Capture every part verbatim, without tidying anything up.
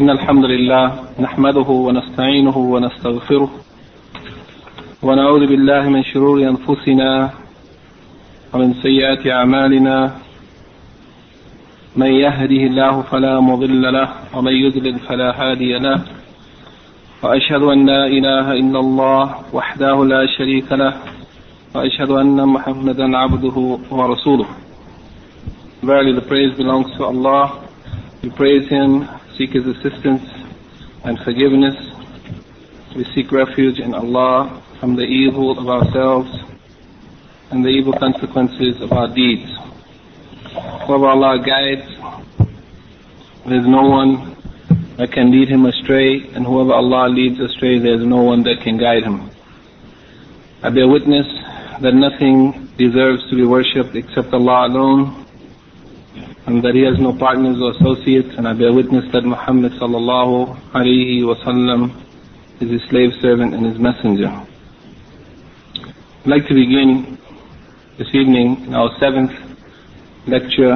إن الحمد لله نحمده ونستعينه ونستغفره ونعوذ بالله من شرور أنفسنا ومن سيئات أعمالنا من يهده الله فلا مضل له ومن يضلل فلا هادي له وأشهد أن لا إله إلا الله وحده لا شريك له وأشهد أن محمدا عبده ورسوله. Verily the praise belongs to Allah. We praise Him, seek His assistance and forgiveness. We seek refuge in Allah from the evil of ourselves and the evil consequences of our deeds. Whoever Allah guides, there is no one that can lead him astray, and whoever Allah leads astray, there is no one that can guide him. I bear witness that nothing deserves to be worshipped except Allah alone, and that He has no partners or associates, and I bear witness that Muhammad sallallahu alayhi wa sallam is His slave servant and His messenger. I'd like to begin this evening in our seventh lecture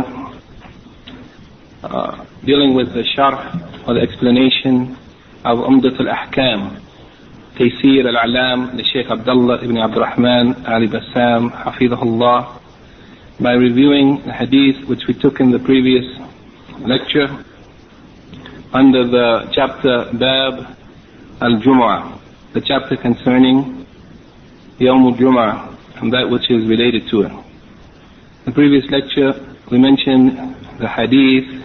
uh, dealing with the sharh or the explanation of Umdat al-Ahkam, Taysir al-Alam, the Shaykh Abdullah ibn Abdurrahman Ali Bassam, Hafidhahullah, by reviewing the hadith which we took in the previous lecture under the chapter Bab al-Jum'ah, the chapter concerning Yawm al-Jum'ah and that which is related to it. In the previous lecture we mentioned the hadith,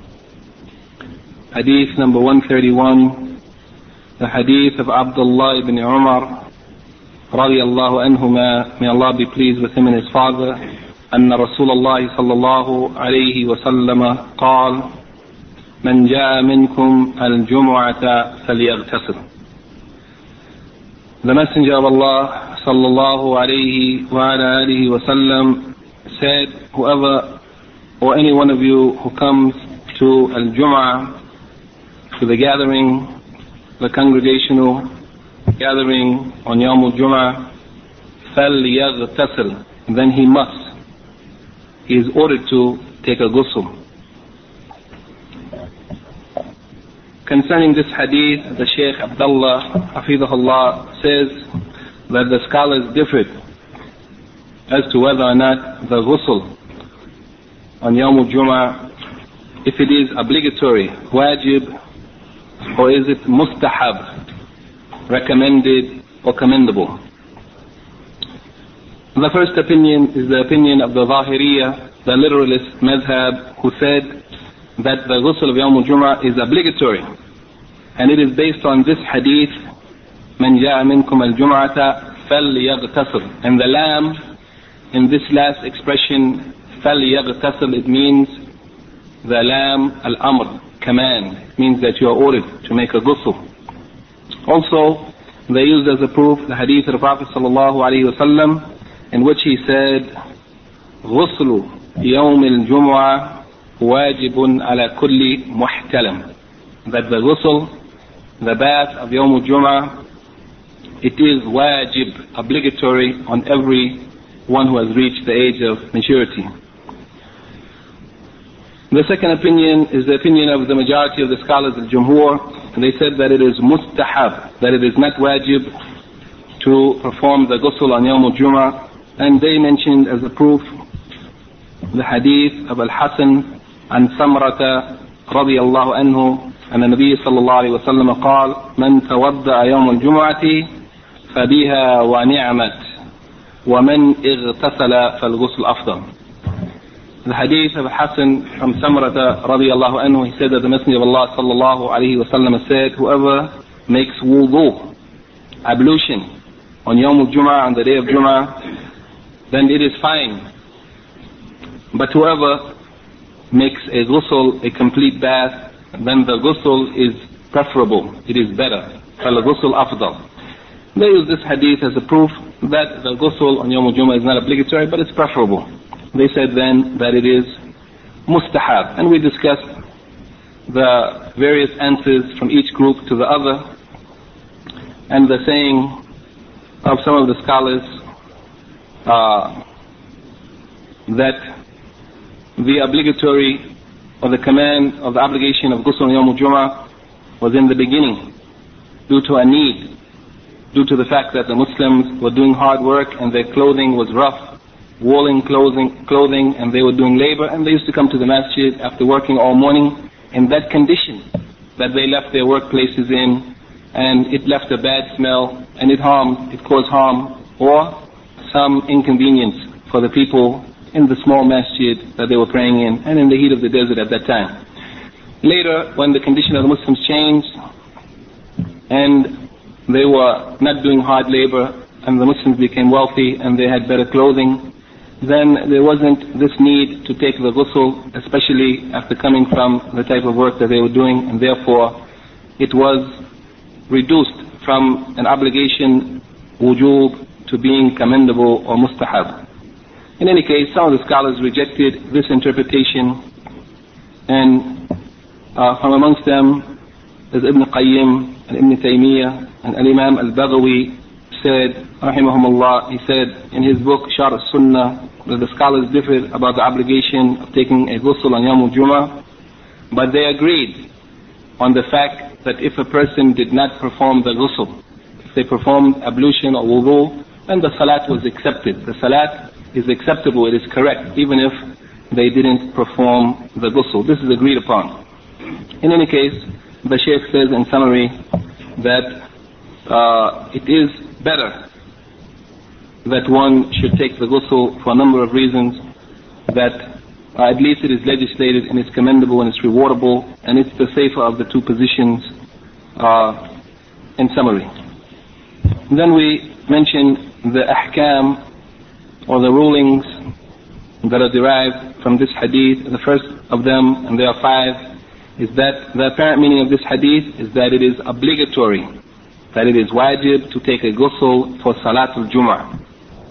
hadith number one thirty-one, the hadith of Abdullah ibn Umar radiyallahu anhuma, may Allah be pleased with him and his father, أن رسول الله صلى الله عليه وسلم قال من جاء منكم الجمعة فليغتسل. The Messenger of Allah صلى الله عليه وعلى آله وسلم said, whoever or any one of you who comes to al-Jum'ah, to the gathering, the congregational gathering on Yawm al-Jum'ah, فليغتسل, then he must, he is ordered to take a ghusl. Concerning this hadith, the Shaykh Abdullah Hafidhahullah says that the scholars differed as to whether or not the ghusl on Yawm al-Jum'ah, if it is obligatory, wajib, or is it mustahab, recommended or commendable. The first opinion is the opinion of the Zahiriyah, the literalist madhab, who said that the ghusl of Yawm al-Jum'ah is obligatory, and it is based on this hadith, من جاء منكم الجمعة فليغتسل, and the lam in this last expression فليغتسل, it means the lam al-amr, command, it means that you are ordered to make a ghusl. Also they used as a proof the hadith of the Prophet sallallahu alaihi wasallam, in which he said, غسل يوم الجمعة واجب على كل محتلم, that the ghusl, the bath of Yawm al-Jum'ah, it is wajib, obligatory on every one who has reached the age of maturity. The second opinion is the opinion of the majority of the scholars of Jumhur, and they said that it is mustahab, that it is not wajib to perform the ghusl on Yawm al-Jum'ah. And they mentioned as a proof the hadith of Al-Hasan عن سمرة رضي الله عنه أن النبي صلى الله عليه وسلم قال من توضأ يوم الجمعة فبها ونعمت ومن اغتسل فالغسل أفضل. The hadith of Hasan from Samrata رضي الله عنه, he said that the Messenger of Allah صلى الله عليه وسلم said, whoever makes wudu, ablution, on Yawm al-Jum'ah, on the day of Jum'ah, then it is fine. But whoever makes a ghusl, a complete bath, then the ghusl is preferable, it is better. فَالْغُسْلُ أَفْضَلُ. They use this hadith as a proof that the ghusl on Yawm al-Jum'ah is not obligatory, but it's preferable. They said then that it is mustahab. And we discussed the various answers from each group to the other, and the saying of some of the scholars uh, that the obligatory or the command of the obligation of ghusl on Yawm al-Jum'ah was in the beginning due to a need, due to the fact that the Muslims were doing hard work and their clothing was rough, woolen clothing, clothing, and they were doing labor, and they used to come to the masjid after working all morning in that condition that they left their workplaces in, and it left a bad smell, and it harmed, it caused harm or some inconvenience for the people in the small masjid that they were praying in, and in the heat of the desert at that time. Later, when the condition of the Muslims changed, and they were not doing hard labor, and the Muslims became wealthy and they had better clothing, then there wasn't this need to take the ghusl, especially after coming from the type of work that they were doing, and therefore it was reduced from an obligation, wujub, to being commendable or mustahab. In any case, some of the scholars rejected this interpretation, and uh, from amongst them is Ibn Qayyim and Ibn Taymiyyah and Al-Imam Al-Baghawi said, rahimahumullah, he said in his book Sharh al-Sunnah, that the scholars differed about the obligation of taking a ghusl on Yawm al-Jum'ah, but they agreed on the fact that if a person did not perform the ghusl, if they performed ablution or wudu, then the salat was accepted. The salat is acceptable, it is correct, even if they didn't perform the ghusl. This is agreed upon. In any case, the Shaykh says in summary that uh, it is better that one should take the ghusl for a number of reasons, that uh, at least it is legislated and it's commendable and it's rewardable, and it's the safer of the two positions uh, in summary. Then we mention the ahkam, or the rulings that are derived from this hadith. The first of them, and there are five, is that the apparent meaning of this hadith is that it is obligatory, that it is wajib to take a ghusl for Salatul Jum'ah.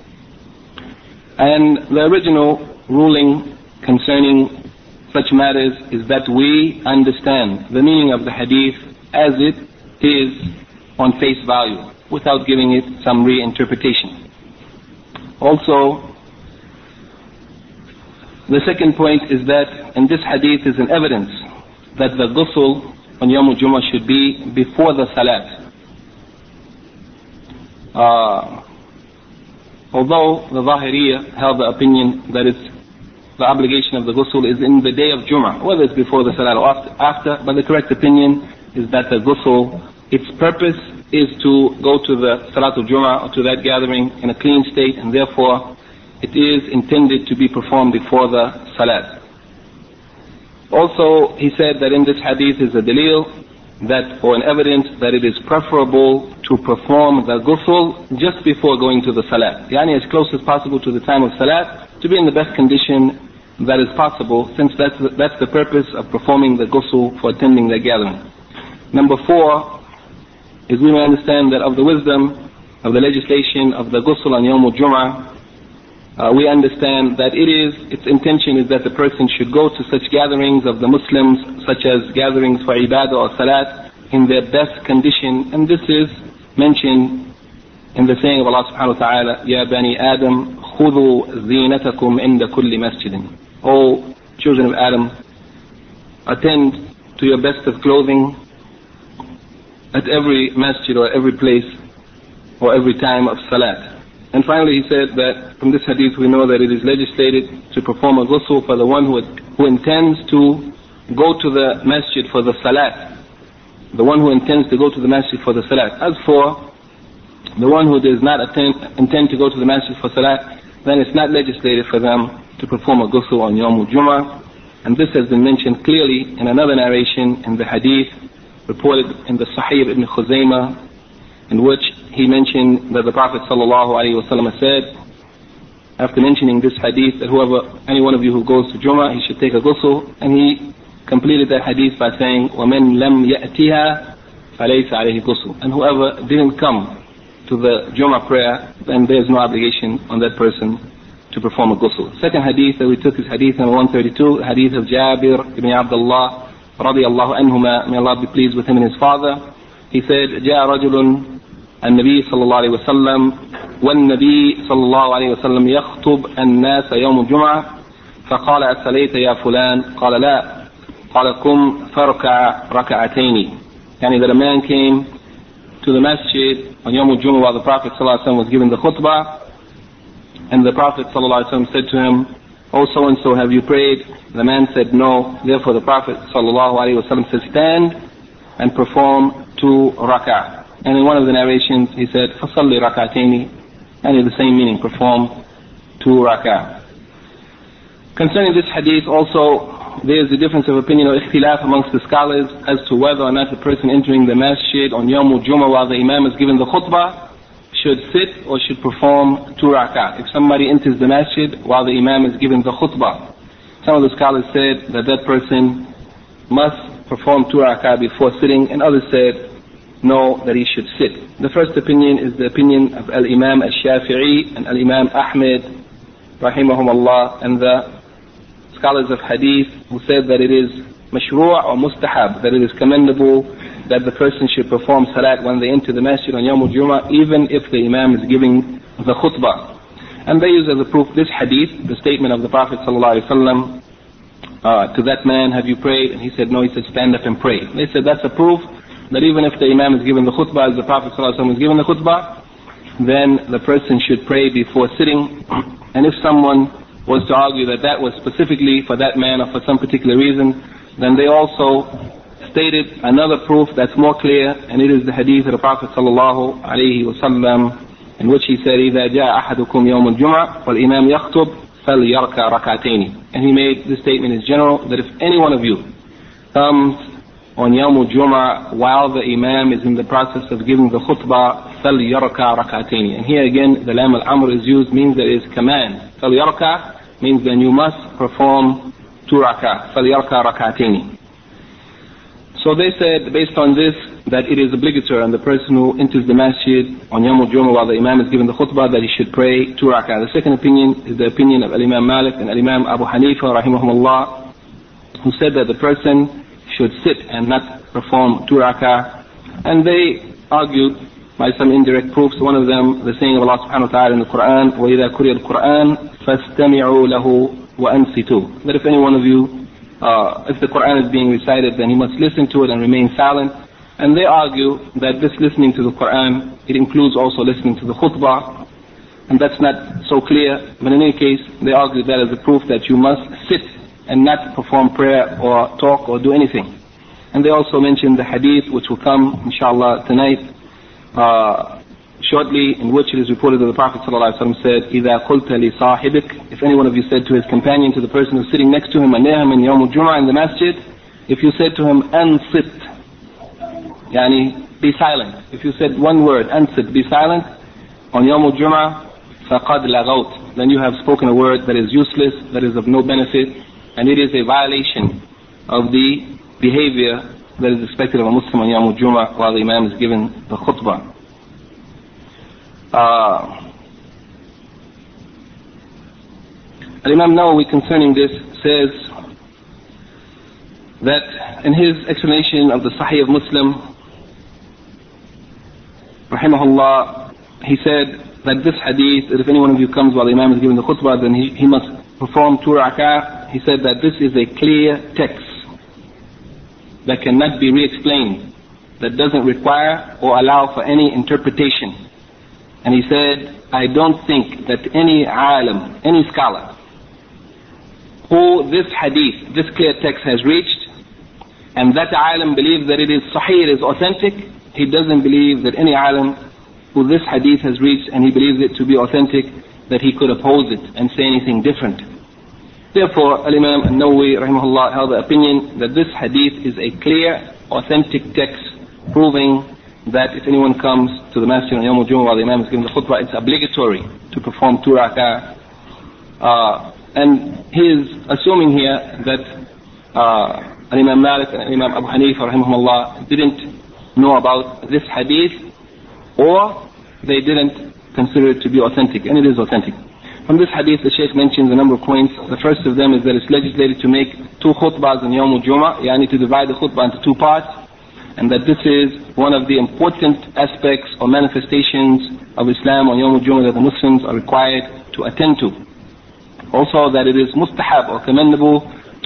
And the original ruling concerning such matters is that we understand the meaning of the hadith as it is on face value, without giving it some reinterpretation. Also, the second point is that in this hadith is an evidence that the ghusl on Yawm al-Jum'ah should be before the salat. Uh, although the Zahiriyya held the opinion that it's the obligation of the ghusl is in the day of Jum'ah, whether it's before the salat or after, after, but the correct opinion is that the ghusl, its purpose is to go to the Salatul Jum'ah or to that gathering in a clean state, and therefore it is intended to be performed before the salat. Also, he said that in this hadith is a dalil, that, or an evidence that it is preferable to perform the ghusl just before going to the salat. Yani as close as possible to the time of salat, to be in the best condition that is possible, since that's the, that's the purpose of performing the ghusl for attending the gathering. Number four is we may understand that of the wisdom of the legislation of the ghusl on Yawm al-Jum'ah, Uh, we understand that it is, its intention is that the person should go to such gatherings of the Muslims, such as gatherings for ibadah or salat, in their best condition, and this is mentioned in the saying of Allah subhanahu wa ta'ala, Ya bani Adam, khudhu zinatakum inda kulli masjidin. O children of Adam, attend to your best of clothing at every masjid or every place or every time of salat. And finally he said that from this hadith we know that it is legislated to perform a ghusl for the one who, who intends to go to the masjid for the salat. The one who intends to go to the masjid for the salat. As for the one who does not attend, intend to go to the masjid for salat, then it's not legislated for them to perform a ghusl on Yawm al-Jum'ah. And this has been mentioned clearly in another narration in the hadith reported in the Sahih of Ibn Khuzaymah, in which he mentioned that the Prophet sallallahu alaihi wasallam said, after mentioning this hadith, that whoever, any one of you who goes to Jum'ah, he should take a ghusl, and he completed that hadith by saying, وَمَنْ لَمْ يَأْتِهَا فَلَيْسَ عَلَيْهِ غُسْلٌ. And whoever didn't come to the Jum'ah prayer, then there's no obligation on that person to perform a ghusl. Second hadith that we took is hadith number one thirty-two, hadith of Jabir ibn Abdullah radiyallahu anhuma, may Allah be pleased with him and his father. He said, جاء رجل النبي صلى الله عليه وسلم والنبي صلى الله عليه وسلم يخطب الناس يوم الجمعة فقال أصليت يا فلان؟ قال لا. قال قم فاركع ركعتين. Yani that a man came to the masjid on Yawm al-Jumu'ah while the Prophet ﷺ was giving the khutbah, and the Prophet ﷺ said to him, "Oh, so and so, have you prayed?" The man said no. Therefore the Prophet ﷺ said, "Stand and perform two rak'ah." And in one of the narrations he said, فَصَلِّ رَكَعْتَيْنِ, and in the same meaning, perform two rak'ah. Concerning this hadith also, there is a difference of opinion or ikhtilaf amongst the scholars as to whether or not the person entering the masjid on Yawm al-Jumu'ah while the Imam is giving the khutbah should sit or should perform two rak'ah. If somebody enters the masjid while the Imam is giving the khutbah, some of the scholars said that that person must perform two rak'ah before sitting, and others said no, that he should sit. The first opinion is the opinion of Al-Imam Al-Shafi'i and Al-Imam Ahmed rahimahumullah, and the scholars of hadith who said that it is mashru' or mustahab, that it is commendable that the person should perform salat when they enter the masjid on Yawm al-Jumu'ah, even if the Imam is giving the khutbah. And they use as a proof this hadith, the statement of the Prophet sallallahu alaihi wasallam uh, to that man, "Have you prayed?" And he said no. He said, "Stand up and pray." They said that's a proof that even if the Imam is giving the khutbah as the Prophet sallallahu alaihi wasallam is giving the khutbah, then the person should pray before sitting. And if someone was to argue that that was specifically for that man or for some particular reason, then they also stated another proof that's more clear, and it is the hadith of the Prophet sallallahu alaihi wasallam, in which he said, إِذَا جَاءَ أَحَدُكُمْ يَوْمُ الْجُمْعَةِ وَالْإِمَامِ يَخْطُبْ فَلْيَرْكَعْ رَكْعَتَيْنِ. And he made this statement in general, that if any one of you comes on Yawm al-Jumu'ah while the Imam is in the process of giving the khutbah, فَلْيَرْكَعْ رَكْعَتَيْنِ. And here again, the lam al-amr is used, means that it is command. فَلْيَرْكَعْ means then you must perform two rak'ah. فَلْيَرْكَعْ رَكْعَتَيْنِ. So they said, based on this, that it is obligatory on the person who enters the masjid on Yawm al-Jumu'ah while the Imam is giving the khutbah that he should pray two rak'ah. The second opinion is the opinion of Al-Imam Malik and Al-Imam Abu Hanifa rahimahumullah, who said that the person should sit and not perform two rak'ah. And they argued by some indirect proofs. One of them, the saying of Allah subhanahu wa ta'ala in the Quran, وَإِذَا قُرِئَ الْقُرْآنِ فَاسْتَمِعُوا لَهُ وَأَنْصِتُوا. That if any one of you, uh, if the Quran is being recited, then he must listen to it and remain silent. And they argue that this listening to the Quran, it includes also listening to the khutbah, and that's not so clear. But in any case, they argue that as a proof that you must sit and not perform prayer or talk or do anything. And they also mentioned the hadith, which will come inshallah tonight, uh, shortly, in which it is reported that the Prophet ﷺ said, إِذَا قُلْتَ لِصَاحِبِكَ, if any one of you said to his companion, to the person who's sitting next to him, near him in Yawm al-Jumu'ah in the masjid, if you said to him, أَنصِت, yani be silent. If you said one word, أنصت, be silent, on Yawm al-Jumu'ah, فَقَدْ لَغَوْتَ, then you have spoken a word that is useless, that is of no benefit, and it is a violation of the behavior that is expected of a Muslim on Yawm al-Jumu'ah while the Imam is giving the khutbah. Uh, Imam Nawawi concerning this says that in his explanation of the Sahih of Muslim, rahimahullah, he said that this hadith, that if any one of you comes while the Imam is giving the khutbah, then he, he must perform two rak'ah. He said that this is a clear text that cannot be re-explained, that doesn't require or allow for any interpretation. And he said, I don't think that any alim, any scholar, who this hadith, this clear text has reached, and that alim believes that it is sahih, it is authentic, he doesn't believe that any alim who this hadith has reached and he believes it to be authentic, that he could oppose it and say anything different. Therefore, Al-Imam An-Nawawi rahimahullah held the opinion that this hadith is a clear, authentic text proving that if anyone comes to the masjid on Yawm al-Jumu'ah while the Imam is giving the khutbah, it's obligatory to perform two rak'ah. Uh, and he is assuming here that uh, Imam Malik and Imam Abu Hanifa rahimahullah didn't know about this hadith, or they didn't consider it to be authentic, and it is authentic. From this hadith, the Shaykh mentions a number of points. The first of them is that it's legislated to make two khutbahs on Yawm al-Jumu'ah, yani to divide the khutbah into two parts, and that this is one of the important aspects or manifestations of Islam on Yawm al-Jumu'ah that the Muslims are required to attend to. Also that it is mustahab or commendable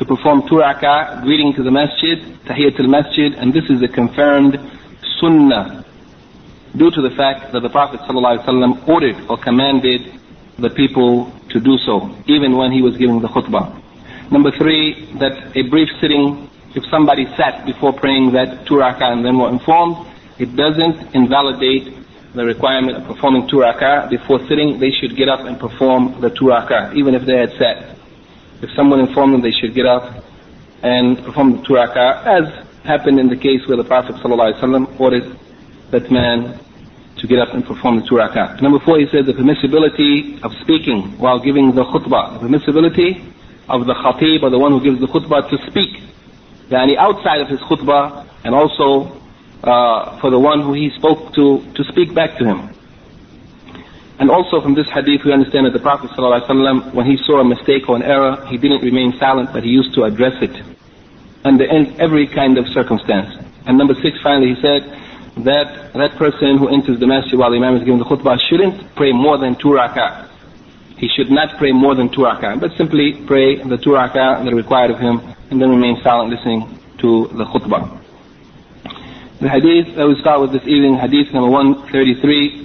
to perform two rak'ah, greeting to the masjid, tahiyatul masjid, and this is a confirmed sunnah due to the fact that the Prophet ﷺ ordered or commanded the people to do so, even when he was giving the khutbah. Number three, that a brief sitting, if somebody sat before praying that two rak'ah and then were informed, it doesn't invalidate the requirement of performing two rak'ah. Before sitting, they should get up and perform the two rak'ah, even if they had sat. If someone informed them, they should get up and perform the two rak'ah, as happened in the case where the Prophet ﷺ ordered that man to get up and perform the two rak'ah. Number four, he said the permissibility of speaking while giving the khutbah. The permissibility of the khatib, or the one who gives the khutbah, to speak, yani outside of his khutbah, and also uh, for the one who he spoke to, to speak back to him. And also from this hadith we understand that the Prophet ﷺ, when he saw a mistake or an error, he didn't remain silent, but he used to address it under every kind of circumstance. And number six, finally, he said that that person who enters the masjid while the imam is giving the khutbah shouldn't pray more than two rak'ah. He should not pray more than two rak'ah, but simply pray the two rak'ah that are required of him, and then remain silent listening to the khutbah. The hadith that we start with this evening, hadith number one thirty-three,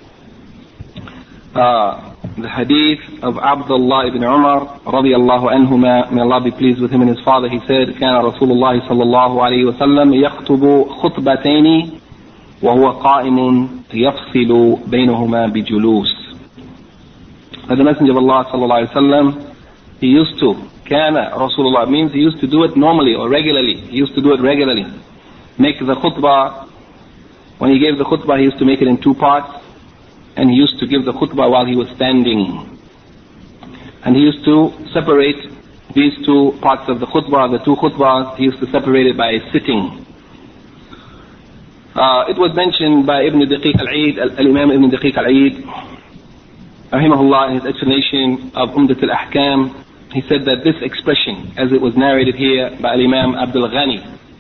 uh, the hadith of Abdullah ibn Umar radiyallahu anhuma, may Allah be pleased with him and his father. He said, كان رسول الله صلى الله عليه وسلم يخطب خطبتين وهو قائم يفصل بينهما بجلوس. That the Messenger of Allah sallallahu alaihi wasallam, he used to, kana Rasulullah means he used to do it normally or regularly. He used to do it regularly. Make the khutbah, when he gave the khutbah, he used to make it in two parts, and he used to give the khutbah while he was standing. And he used to separate these two parts of the khutbah, the two khutbahs, he used to separate it by sitting. Uh, it was mentioned by Ibn Daqiq al-Eid, al-Imam Ibn Daqiq al-Eid, rahimahullah, in his explanation of Umdat al-Ahkam. He said that this expression, as it was narrated here by Imam Abdul Ghani,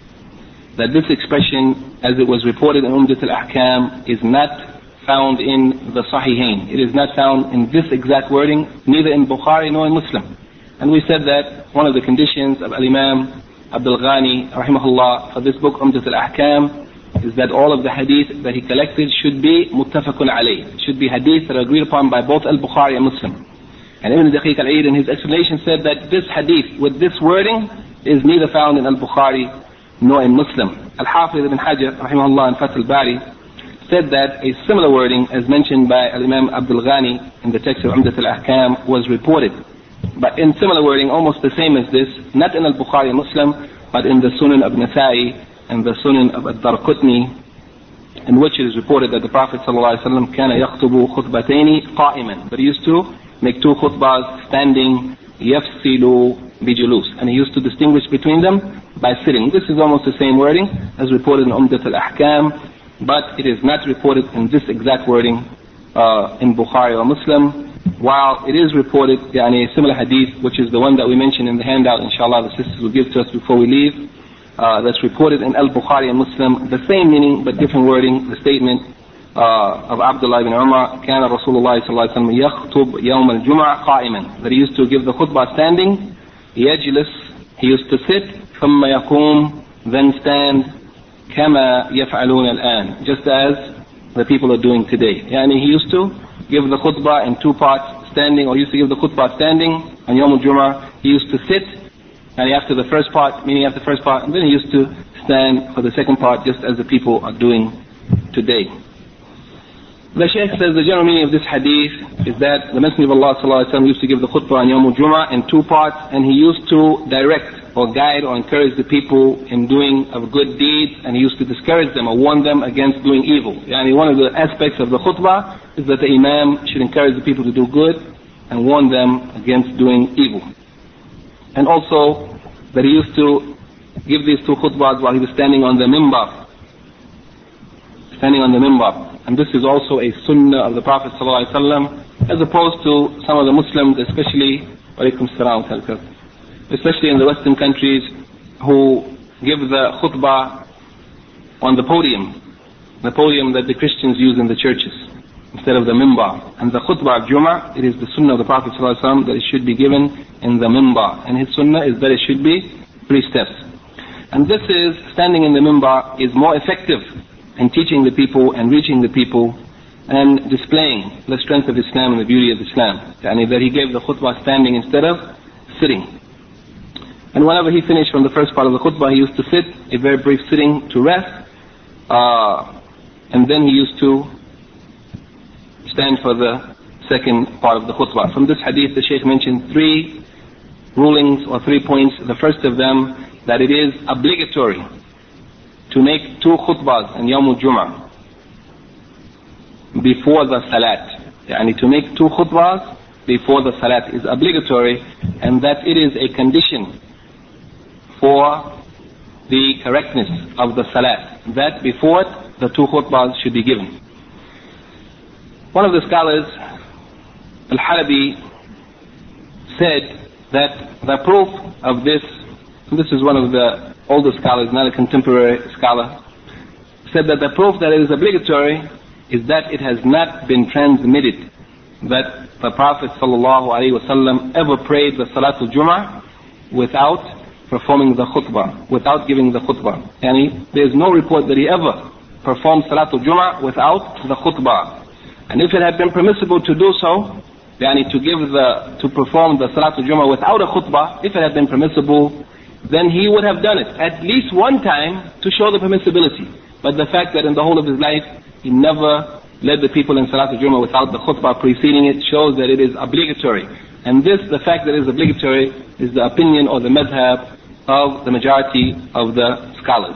that this expression, as it was reported in Umdat al-Ahkam, is not found in the Sahihain. It is not found in this exact wording, neither in Bukhari nor in Muslim. And we said that one of the conditions of Imam Abdul Ghani, rahimahullah, for this book, Umdat al-Ahkam, is that all of the hadith that he collected should be muttafaqun alayh, should be hadith that are agreed upon by both al-Bukhari and Muslim. And Ibn Daqiq al-Eid in his explanation said that this hadith with this wording is neither found in al-Bukhari nor in Muslim. Al-Hafiz ibn Hajar rahimahullah in Fath al-Bari said that a similar wording as mentioned by Imam Abdul Ghani in the text of Umdat al-Ahkam was reported, but in similar wording almost the same as this, not in al-Bukhari and Muslim, but in the Sunan of Nasa'i and the Sunan of Ad-Darqutni, in which it is reported that the Prophet ﷺ كان يخطب خطبتين قائما, but he used to make two khutbahs standing, يفصل بجلوس, and he used to distinguish between them by sitting. This is almost the same wording as reported in Umdat al-Ahkam, but it is not reported in this exact wording uh, in Bukhari or Muslim, while it is reported yani, a similar hadith, which is the one that we mentioned in the handout, inshallah the sisters will give to us before we leave. Uh, that's reported in Al-Bukhari and Muslim, the same meaning but different wording, the statement uh, of Abdullah ibn Umar, كان رسول الله صلى الله عليه وسلم يخطب يوم الجمعة قائما, that he used to give the khutbah standing, يجلس, he used to sit, ثم يقوم, then stand, كما يفعلون الآن, just as the people are doing today. Yani he used to give the khutbah in two parts, standing, or used to give the khutbah standing on Yawm al-Jum'ah. He used to sit, and after the first part, meaning after the first part, and then he used to stand for the second part, just as the people are doing today. The Shaykh says the general meaning of this hadith is that the Messenger of Allah sallallahu alaihi wasallam used to give the khutbah on Yawm al-Jum'ah in two parts, and he used to direct or guide or encourage the people in doing of good deeds, and he used to discourage them or warn them against doing evil. Yani one of the aspects of the khutbah is that the Imam should encourage the people to do good and warn them against doing evil. And also that he used to give these two khutbahs while he was standing on the mimbar. Standing on the mimbar. And this is also a sunnah of the Prophet ﷺ, as opposed to some of the Muslims, especially, especially in the Western countries, who give the khutbah on the podium, the podium that the Christians use in the churches. instead of the mimbar. And the khutbah of Jum'ah, it is the sunnah of the Prophet ﷺ that it should be given in the mimbar. And his sunnah is that it should be three steps. And this is, standing in the mimbar is more effective in teaching the people and reaching the people and displaying the strength of Islam and the beauty of Islam. Yani that he gave the khutbah standing instead of sitting. And whenever he finished from the first part of the khutbah, he used to sit, a very brief sitting to rest, uh, and then he used to stand for the second part of the khutbah. From this hadith, the Shaykh mentioned three rulings or three points. The first of them, that it is obligatory to make two khutbahs in Yawm al-Jum'ah before the salat. Yani to make two khutbahs before the salat is obligatory, and that it is a condition for the correctness of the salat, that before it the two khutbahs should be given. One of the scholars, Al-Halabi, said that the proof of this, this is one of the older scholars, not a contemporary scholar, said that the proof that it is obligatory is that it has not been transmitted that the Prophet ﷺ ever prayed the Salatul Jum'ah without performing the khutbah, without giving the khutbah. Yani there is no report that he ever performed Salatul Jum'ah without the khutbah. And if it had been permissible to do so, yani to give the, to perform the Salatul Jum'ah without a khutbah, if it had been permissible, then he would have done it at least one time to show the permissibility. But the fact that in the whole of his life, he never led the people in Salatul Jum'ah without the khutbah preceding it, shows that it is obligatory. And this, the fact that it is obligatory, is the opinion or the madhab of the majority of the scholars,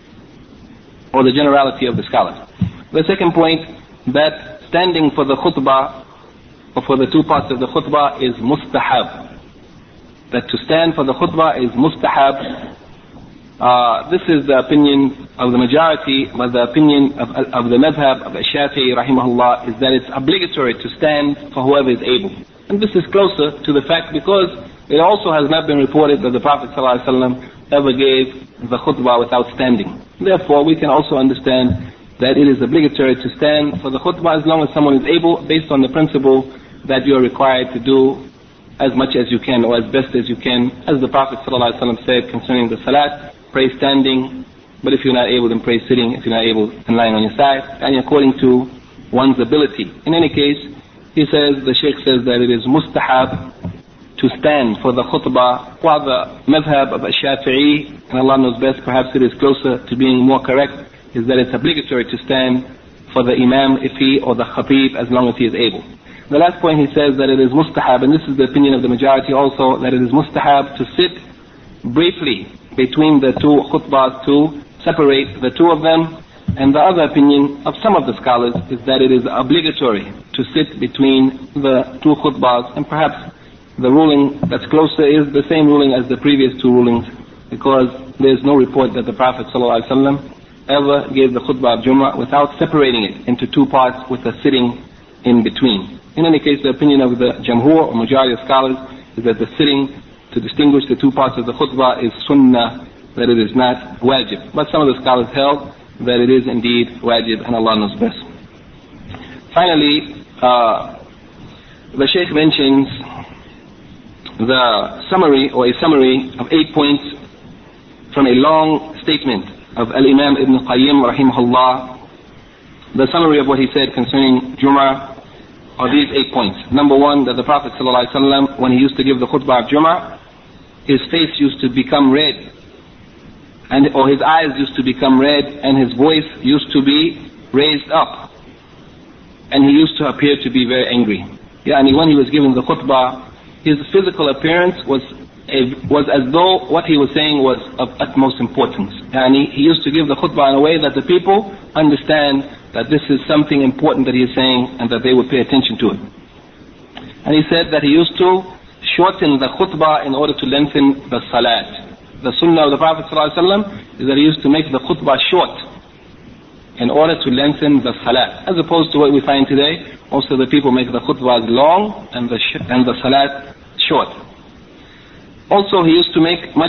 or the generality of the scholars. The second point, that standing for the khutbah, or for the two parts of the khutbah, is mustahab. That to stand for the khutbah is mustahab. Uh, this is the opinion of the majority, but the opinion of, of the madhab of Shafi'i rahimahullah is that it's obligatory to stand for whoever is able. And this is closer to the fact because it also has not been reported that the Prophet ﷺ ever gave the khutbah without standing. Therefore, we can also understand that it is obligatory to stand for the khutbah as long as someone is able, based on the principle that you are required to do as much as you can, or as best as you can. As the Prophet ﷺ said concerning the salat, pray standing, but if you're not able, then pray sitting. If you're not able, then lying on your side, and according to one's ability. In any case, he says, the Shaykh says that it is mustahab to stand for the khutbah, while the madhab of Shafi'i, and Allah knows best, perhaps it is closer to being more correct, is that it's obligatory to stand for the imam if he, or the khatib, as long as he is able. The last point, he says that it is mustahab, and this is the opinion of the majority also, that it is mustahab to sit briefly between the two khutbahs, to separate the two of them. And the other opinion of some of the scholars is that it is obligatory to sit between the two khutbahs, and perhaps the ruling that's closer is the same ruling as the previous two rulings, because there is no report that the Prophet ﷺ ever gave the khutbah of Jum'ah without separating it into two parts with a sitting in between. In any case, the opinion of the Jamhur, or majority of scholars, is that the sitting to distinguish the two parts of the khutbah is sunnah, that it is not wajib. But some of the scholars held that it is indeed wajib, and Allah knows best. Finally, uh, the Shaykh mentions the summary, or a summary of eight points from a long statement of Al-Imam Ibn Qayyim rahimahullah. The summary of what he said concerning Jum'ah are these eight points. Number one, that the Prophet ﷺ, when he used to give the khutbah of Jum'ah, his face used to become red, and or his eyes used to become red, and his voice used to be raised up, and he used to appear to be very angry. Yeah, and when he was giving the khutbah, his physical appearance was a, was as though what he was saying was of utmost importance. And he, he used to give the khutbah in a way that the people understand that this is something important that he is saying, and that they would pay attention to it. And he said that he used to shorten the khutbah in order to lengthen the salat. The sunnah of the Prophet ﷺ is that he used to make the khutbah short in order to lengthen the salat, as opposed to what we find today. Also, the people make the khutbahs long and the sh and the salat short. Also, he used to make much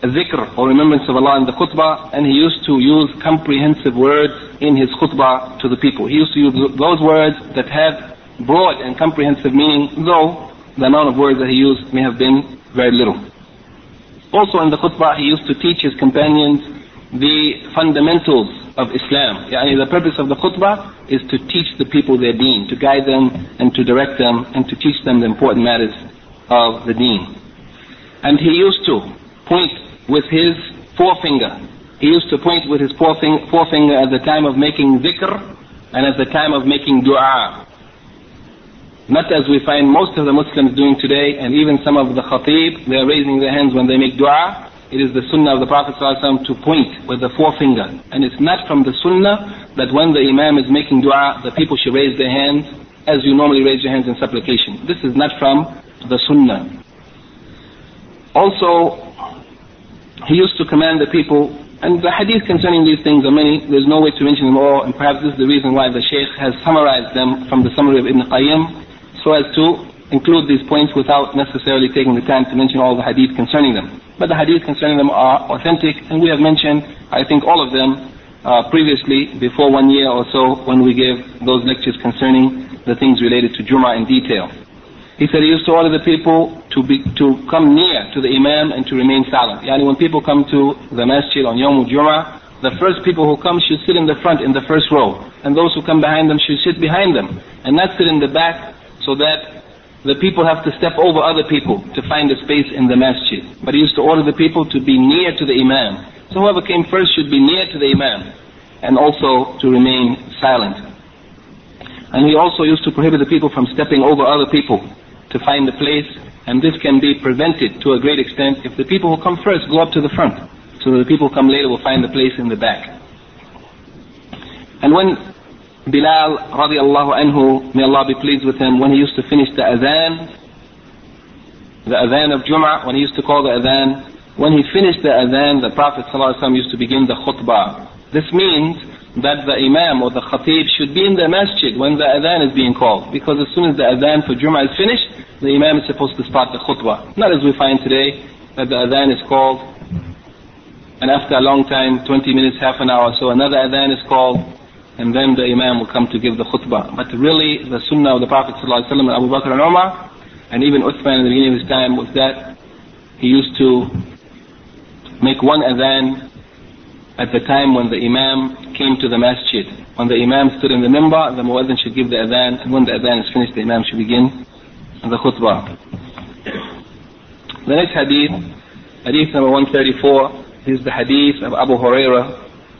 dhikr or remembrance of Allah in the khutbah, and he used to use comprehensive words in his khutbah to the people. He used to use those words that had broad and comprehensive meaning, though the amount of words that he used may have been very little. Also in the khutbah, he used to teach his companions the fundamentals of Islam. Yani the purpose of the khutbah is to teach the people their deen, to guide them and to direct them and to teach them the important matters of the deen. And he used to point with his forefinger. He used to point with his forefinger at the time of making dhikr and at the time of making dua. Not as we find most of the Muslims doing today, and even some of the khatib, they are raising their hands when they make dua. It is the sunnah of the Prophet ﷺ to point with the forefinger. And it's not from the sunnah that when the imam is making dua, the people should raise their hands as you normally raise your hands in supplication. This is not from the sunnah. Also, he used to command the people, and the hadith concerning these things are many, there's no way to mention them all, and perhaps this is the reason why the Shaykh has summarized them from the summary of Ibn Qayyim, so as to include these points without necessarily taking the time to mention all the hadith concerning them. But the hadith concerning them are authentic, and we have mentioned, I think, all of them uh, previously, before one year or so, when we gave those lectures concerning the things related to Jum'ah in detail. He said he used to order the people to be to come near to the Imam and to remain silent. Yani when people come to the masjid on Yawm al-Jum'ah, the first people who come should sit in the front in the first row, and those who come behind them should sit behind them, and not sit in the back, so that the people have to step over other people to find a space in the masjid. But he used to order the people to be near to the Imam. So whoever came first should be near to the Imam, and also to remain silent. And he also used to prohibit the people from stepping over other people to find a place, and this can be prevented to a great extent if the people who come first go up to the front, so that the people who come later will find a place in the back. And when Bilal radiallahu anhu, may Allah be pleased with him, when he used to finish the adhan, the adhan of Jum'ah, when he used to call the adhan, when he finished the adhan, the Prophet ﷺ used to begin the khutbah. This means that the imam or the khatib should be in the masjid when the adhan is being called, because as soon as the adhan for Jum'ah is finished, the imam is supposed to start the khutbah. Not as we find today, that the adhan is called, and after a long time, twenty minutes, half an hour, so another adhan is called, and then the imam will come to give the khutbah. But really, the sunnah of the Prophet ﷺ and Abu Bakr and Umar, and even Uthman in the beginning of his time, was that he used to make one adhan at the time when the imam came to the masjid. When the imam stood in the minbar, the muezzin should give the adhan, and when the adhan is finished, the imam should begin the khutbah. The next hadith, hadith number one thirty-four, is the hadith of Abu Hurairah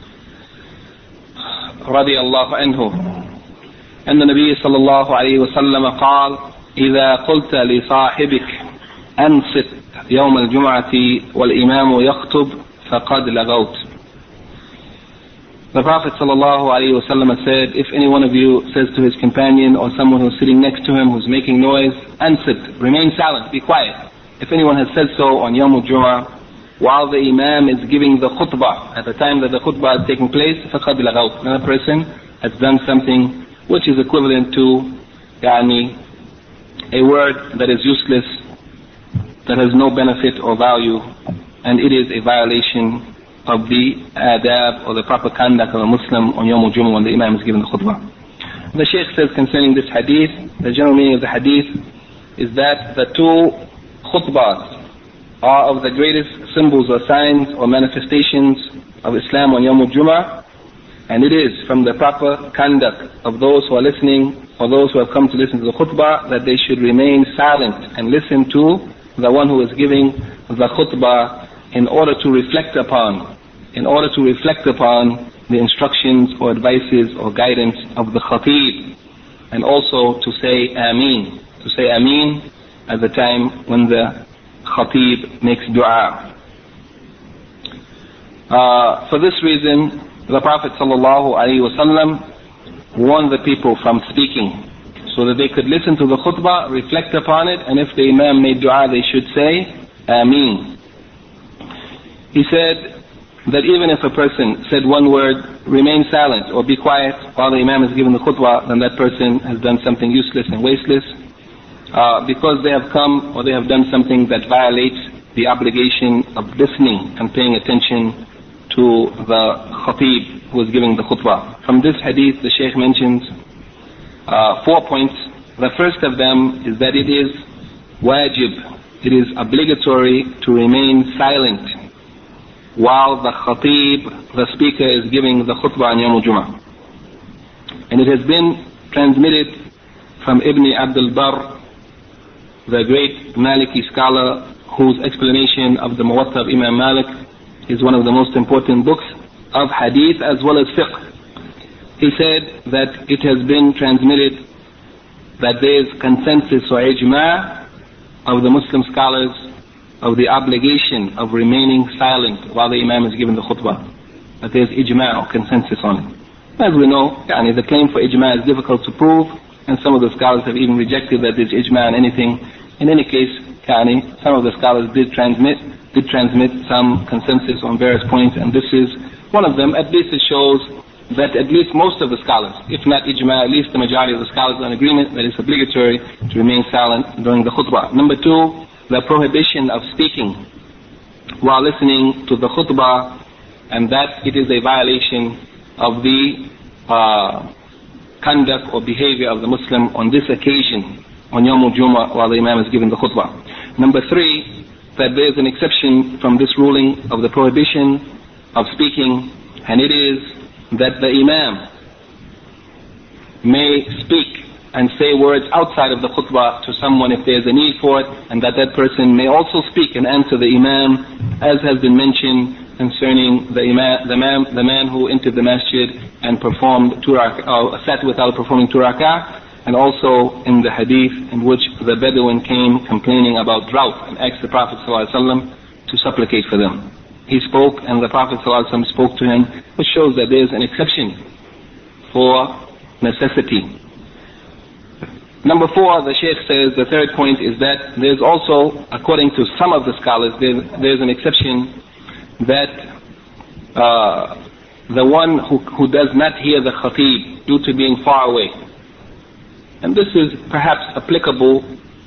رضي الله عنه أن النبي صلى الله عليه وسلم قال إذا قلت لصاحبك أنصت يوم الجمعة والإمام يخطب فقد لغوت. The Prophet sallallahu alaihi wasallam said, if any one of you says to his companion or someone who's sitting next to him who's making noise, ansit, remain silent, be quiet. If anyone has said so on Yawm al-Jum'ah, while the Imam is giving the khutbah, at the time that the khutbah is taking place, فَقَدْ لَغَوْتْ. Another person has done something which is equivalent to يعني, a word that is useless, that has no benefit or value, and it is a violation of the adab or the proper conduct of a Muslim on Yawm al-Jum'ah when the Imam is giving the khutbah. The Shaykh says concerning this hadith, the general meaning of the hadith is that the two khutbahs are of the greatest symbols or signs or manifestations of Islam on Yawm al-Jum'ah, and it is from the proper conduct of those who are listening or those who have come to listen to the khutbah that they should remain silent and listen to the one who is giving the khutbah in order to reflect upon in order to reflect upon the instructions or advices or guidance of the khatib, and also to say Ameen, to say Ameen at the time when the khatib makes dua. Uh, for this reason, the Prophet sallallahu alaihi wasallam warned the people from speaking, so that they could listen to the khutbah, reflect upon it, and if the Imam made dua, they should say Ameen. He said that even if a person said one word, remain silent or be quiet while the Imam is giving the khutbah, then that person has done something useless and wasteless, uh, because they have come or they have done something that violates the obligation of listening and paying attention to the khatib who is giving the khutbah. From this hadith, the Shaykh mentions uh, four points. The first of them is that it is wajib, it is obligatory to remain silent while the khatib, the speaker, is giving the khutbah on Yawm al-Jum'ah. And it has been transmitted from Ibn Abdul Barr, the great Maliki scholar, whose explanation of the Muwatta of Imam Malik is one of the most important books of hadith as well as fiqh. He said that it has been transmitted that there is consensus or ijma' of the Muslim scholars of the obligation of remaining silent while the Imam is giving the khutbah. That there is ijma' or consensus on it. As we know, yani, the claim for ijma' is difficult to prove, and some of the scholars have even rejected that there is ijma' on anything. In any case, yani, some of the scholars did transmit, did transmit some consensus on various points, and this is one of them. At least it shows that at least most of the scholars, if not ijma', at least the majority of the scholars are in agreement that it's obligatory to remain silent during the khutbah. Number two, the prohibition of speaking while listening to the khutbah, and that it is a violation of the uh, conduct or behavior of the Muslim on this occasion, on Yawm al-Jum'ah, while the Imam is giving the khutbah. Number three, that there is an exception from this ruling of the prohibition of speaking, and it is that the Imam may speak and say words outside of the khutbah to someone if there is a need for it, and that that person may also speak and answer the Imam, as has been mentioned concerning the imam, the man, the man who entered the masjid and performed two rak'ah, or sat without performing two rak'ah, and also in the hadith in which the Bedouin came complaining about drought and asked the Prophet ﷺ to supplicate for them. He spoke, and the Prophet ﷺ spoke to him, which shows that there is an exception for necessity. Number four, the Shaykh says, the third point is that there's also, according to some of the scholars, there's, there's an exception that uh, the one who, who does not hear the khatib due to being far away, and this is perhaps applicable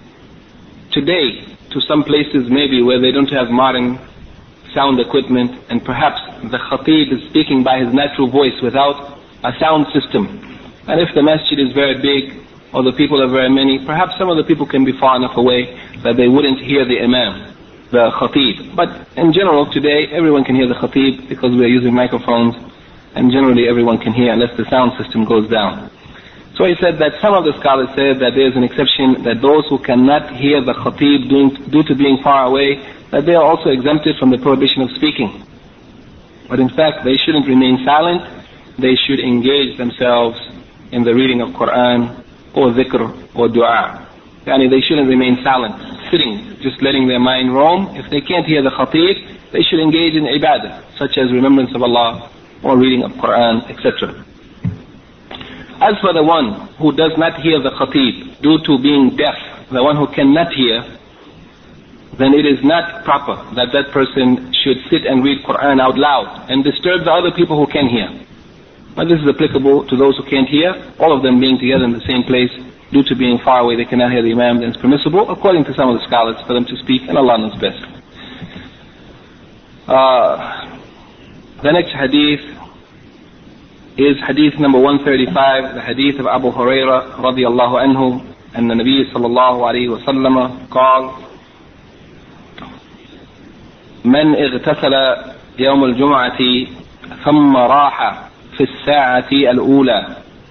today to some places maybe where they don't have modern sound equipment, and perhaps the khatib is speaking by his natural voice without a sound system. And if the masjid is very big or the people are very many, perhaps some of the people can be far enough away that they wouldn't hear the imam, the khatib. But in general today everyone can hear the khatib because we are using microphones, and generally everyone can hear unless the sound system goes down. So he said that some of the scholars said that there is an exception, that those who cannot hear the khatib due to being far away, that they are also exempted from the prohibition of speaking. But in fact they shouldn't remain silent, they should engage themselves in the reading of Quran or dhikr or dua. Yani they shouldn't remain silent, sitting, just letting their mind roam. If they can't hear the khatib, they should engage in ibadah, such as remembrance of Allah or reading of Quran, et cetera. As for the one who does not hear the khatib due to being deaf, the one who cannot hear, then it is not proper that that person should sit and read Quran out loud and disturb the other people who can hear. But this is applicable to those who can't hear, all of them being together in the same place. Due to being far away, they cannot hear the Imam, then it's permissible, according to some of the scholars, for them to speak, and Allah knows best. Uh, the next hadith is hadith number one thirty-five, the hadith of Abu Hurairah radiyallahu anhu, and the Nabi sallallahu alayhi wa sallam قال: من اغتسل يوم الجمعة ثم راح في الساعة الأولى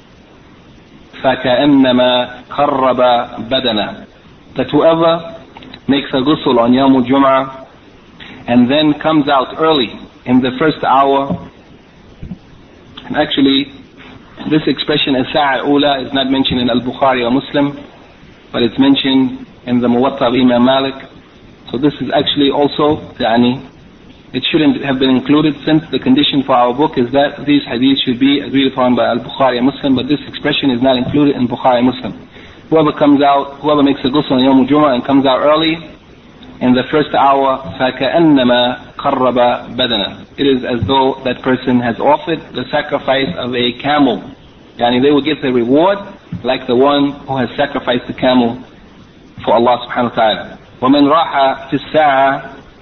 فكأنما قرب بدنه. That whoever makes a ghusl on Yawm al-Jum'ah and then comes out early in the first hour, and actually this expression as-sa'a al-ula is not mentioned in Al-Bukhari or Muslim, but it's mentioned in the Muwatta of Imam Malik. So this is actually also, yani, it shouldn't have been included, since the condition for our book is that these hadiths should be agreed upon by Al-Bukhari and Muslim, but this expression is not included in Bukhari and Muslim. Whoever comes out, whoever makes a ghusl on Yawm al-Jum'ah and comes out early in the first hour, فَكَأَنَّمَا قَرَّبَ بَدَنَهُ. It is as though that person has offered the sacrifice of a camel. Yani they will get the reward like the one who has sacrificed the camel for Allah subhanahu wa ta'ala. وَمَنْ رَاحَ فِي السَّاعَةِ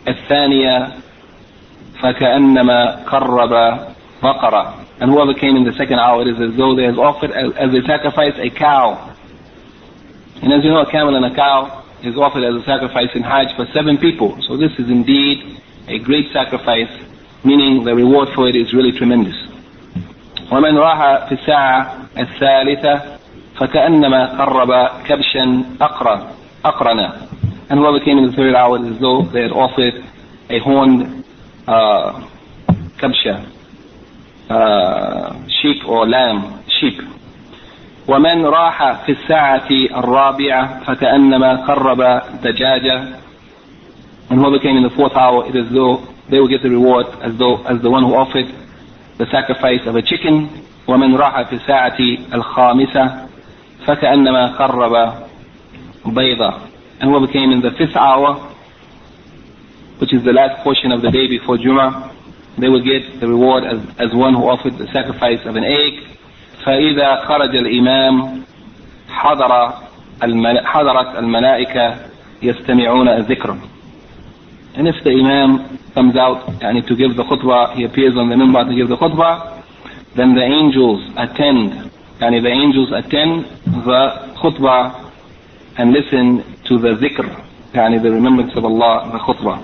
الثانية فكأنما قرب بقرة. And whoever came in the second hour, it is as though they has offered as, as a sacrifice a cow. And as you know, a camel and a cow is offered as a sacrifice in Hajj for seven people. So this is indeed a great sacrifice, meaning the reward for it is really tremendous. ومن راح في الساعة الثالثة فكأنما قرب كبشا أقرنا. And whoever came in the third hour, it is as though they had offered a horned uh, kabsha, uh, sheep or lamb, sheep. ومن راح في الساعة الرابعة فكأنما قرب دجاجة. And whoever came in the fourth hour, it is as though they will get the reward as though as the one who offered the sacrifice of a chicken. ومن راح في الساعة الخامسة فكأنما قرب بيضة. And whoever came in the fifth hour, which is the last portion of the day before Jummah, they will get the reward as, as one who offered the sacrifice of an egg. فإذا خرج الإمام حضر حضرت الملائكة يستمعون الذكر. And if the Imam comes out يعني, to give the khutbah, he appears on the minbar to give the khutbah, then the angels attend, يعني, the angels attend the khutbah and listen to the dhikr, يعني, the remembrance of Allah, the khutbah.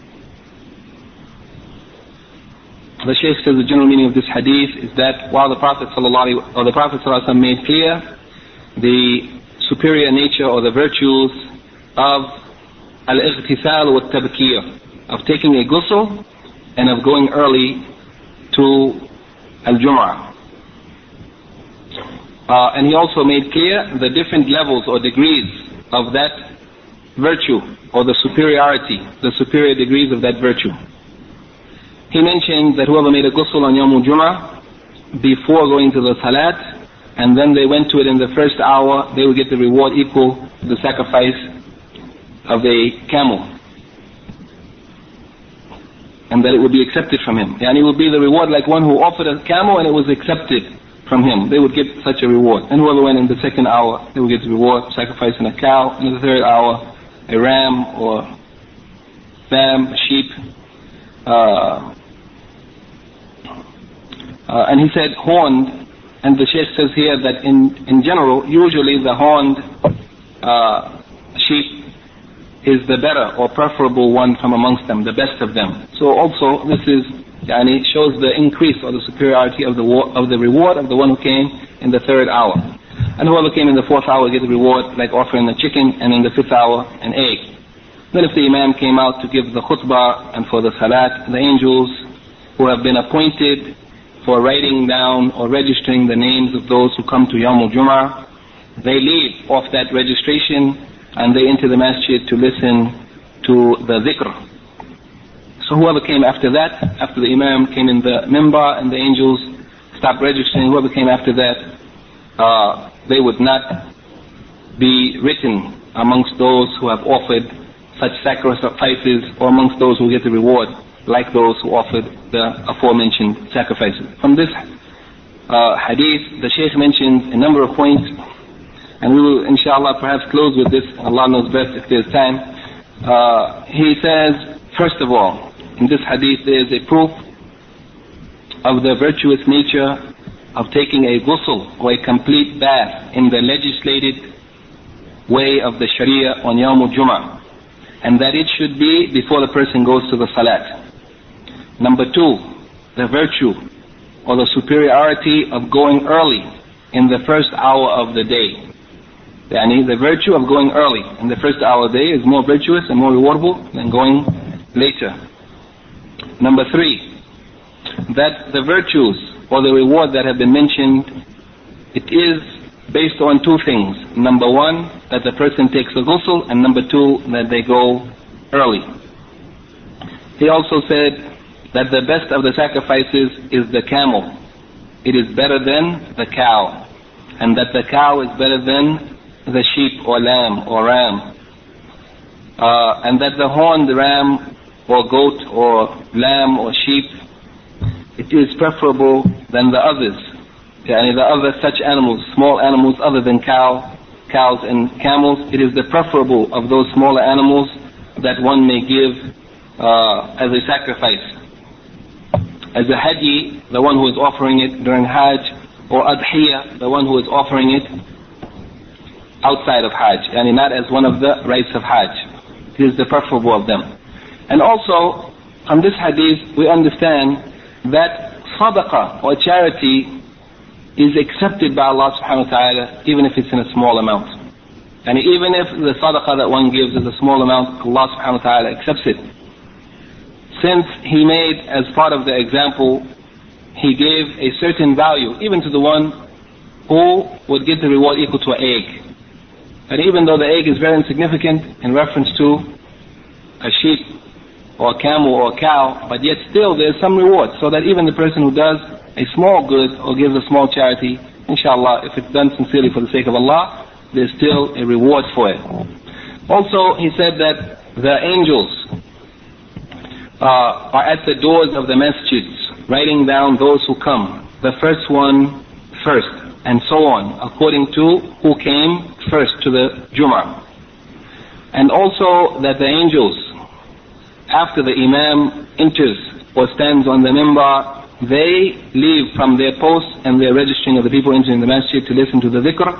The Shaykh says the general meaning of this hadith is that while the Prophet sallallahu or the Prophet sallallahu alaihi wasallam made clear the superior nature or the virtues of al-ightisal wa al-tabkir, of taking a ghusl and of going early to al-Jum'ah. Uh, and he also made clear the different levels or degrees of that virtue or the superiority, the superior degrees of that virtue. He mentioned that whoever made a ghusl on Yawm al-Jum'ah before going to the salat, and then they went to it in the first hour, they will get the reward equal to the sacrifice of a camel, and that it would be accepted from him. And it would be the reward like one who offered a camel and it was accepted from him. They would get such a reward. And whoever went in the second hour, they would get the reward, sacrificing a cow. In the third hour, a ram or lamb, a sheep. Uh, uh, and he said horned, and the Shaykh says here that in, in general, usually the horned uh, sheep is the better or preferable one from amongst them, the best of them. So also this is, yani, shows the increase or the superiority of the of the reward of the one who came in the third hour. And whoever came in the fourth hour gets the reward like offering a chicken, and in the fifth hour an egg. Then if the Imam came out to give the khutbah and for the salat, the angels who have been appointed for writing down or registering the names of those who come to Yawm al-Jum'ah, they leave off that registration and they enter the masjid to listen to the dhikr. So whoever came after that, after the Imam came in the minbar and the angels stopped registering, whoever came after that, uh, they would not be written amongst those who have offered such sacrifices or amongst those who get the reward like those who offered the aforementioned sacrifices. From this uh, hadith, the Shaykh mentions a number of points, and we will inshallah perhaps close with this. Allah knows best if there's time. Uh, he says, first of all, in this hadith there is a proof of the virtuous nature of taking a ghusl or a complete bath in the legislated way of the Sharia on Yawm al-Jum'ah, and that it should be before the person goes to the salat. Number two, the virtue or the superiority of going early in the first hour of the day. Yani the virtue of going early in the first hour of the day is more virtuous and more rewardable than going later. Number three, that the virtues or the reward that have been mentioned, it is based on two things. Number one, that the person takes a ghusl, and number two, that they go early. He also said that the best of the sacrifices is the camel. It is better than the cow, and that the cow is better than the sheep or lamb or ram, uh, and that the horned ram or goat or lamb or sheep, it is preferable than the others. Yani the other such animals, small animals other than cow, cows and camels, it is the preferable of those smaller animals that one may give uh, as a sacrifice. As a hadi, the one who is offering it during Hajj, or adhiyah, the one who is offering it outside of Hajj, and not as one of the rites of Hajj. It is the preferable of them. And also, from this hadith, we understand that sadaqah or charity is accepted by Allah subhanahu wa ta'ala, even if it's in a small amount. And even if the sadaqah that one gives is a small amount, Allah subhanahu wa ta'ala accepts it. Since He made, as part of the example, He gave a certain value, even to the one who would get the reward equal to an egg. And even though the egg is very insignificant in reference to a sheep, or a camel, or a cow, but yet still there is some reward, so that even the person who does a small good, or gives a small charity, inshallah, if it's done sincerely for the sake of Allah, there's still a reward for it. Also, he said that the angels uh, are at the doors of the masjids, writing down those who come, the first one first, and so on, according to who came first to the Jum'ah. And also that the angels, after the Imam enters or stands on the minbar, they leave from their posts and their registering of the people entering the masjid to listen to the dhikr,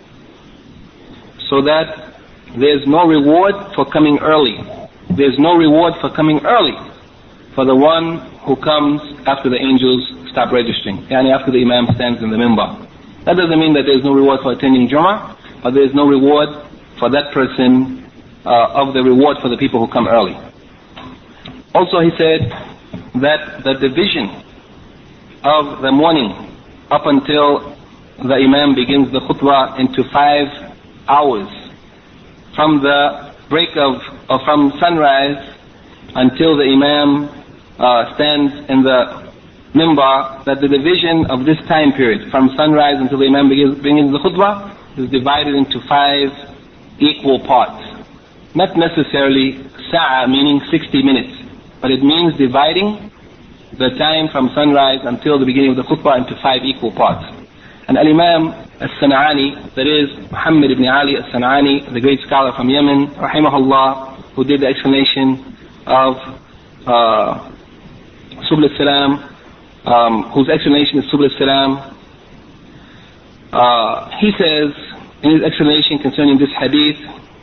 so that there's no reward for coming early. There's no reward for coming early for the one who comes after the angels stop registering, and after the Imam stands in the minbar. That doesn't mean that there's no reward for attending Jum'ah, but there's no reward for that person uh, of the reward for the people who come early. Also, he said that the division of the morning up until the Imam begins the khutbah into five hours, from the break of, or from sunrise until the Imam uh, stands in the minbar, that the division of this time period, from sunrise until the Imam begins, begins the khutbah, is divided into five equal parts. Not necessarily sa'a, meaning sixty minutes, but it means dividing the time from sunrise until the beginning of the khutbah into five equal parts. And Al-Imam As-San'ani, that is Muhammad ibn Ali As-San'ani, the great scholar from Yemen, rahimahullah, who did the explanation of uh, Subul al-Salam, um, whose explanation is Subul al-Salam, uh, he says in his explanation concerning this hadith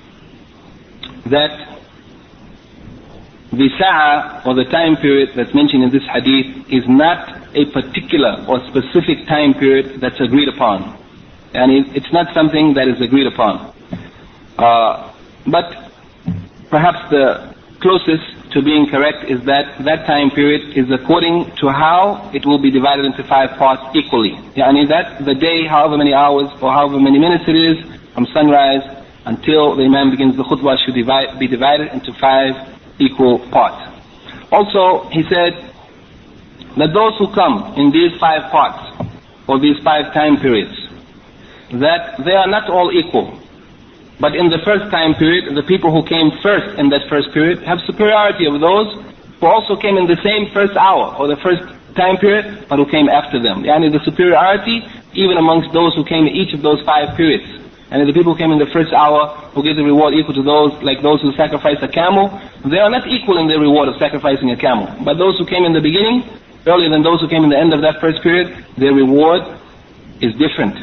that the sa'a, or the time period that's mentioned in this hadith, is not a particular or specific time period that's agreed upon. And it's not something that is agreed upon. Uh, but perhaps the closest to being correct is that that time period is according to how it will be divided into five parts equally. Yani that the day, however many hours or however many minutes it is, from sunrise until the Imam begins the khutbah, should divide, be divided into five equal parts. Also, he said that those who come in these five parts, or these five time periods, that they are not all equal. But in the first time period, the people who came first in that first period have superiority of those who also came in the same first hour, or the first time period, but who came after them. Yani the superiority even amongst those who came in each of those five periods. And the people who came in the first hour, who get the reward equal to those, like those who sacrifice a camel, they are not equal in their reward of sacrificing a camel. But those who came in the beginning, earlier than those who came in the end of that first period, their reward is different.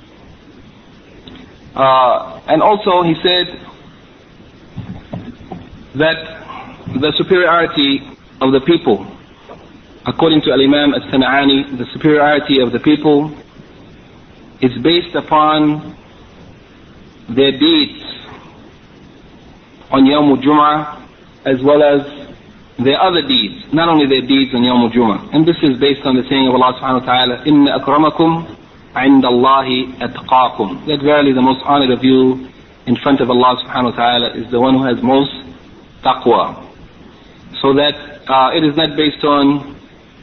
Uh, and also he said that the superiority of the people, according to Al-Imam As-San'ani, the superiority of the people is based upon their deeds on Yawm al-Jum'ah, as well as their other deeds, not only their deeds on Yawm al-Jum'ah. And this is based on the saying of Allah subhanahu wa ta'ala, Inna akramakum عند الله أتقاكم, that verily the most honored of you in front of Allah subhanahu wa ta'ala is the one who has most taqwa. So that uh, it is not based on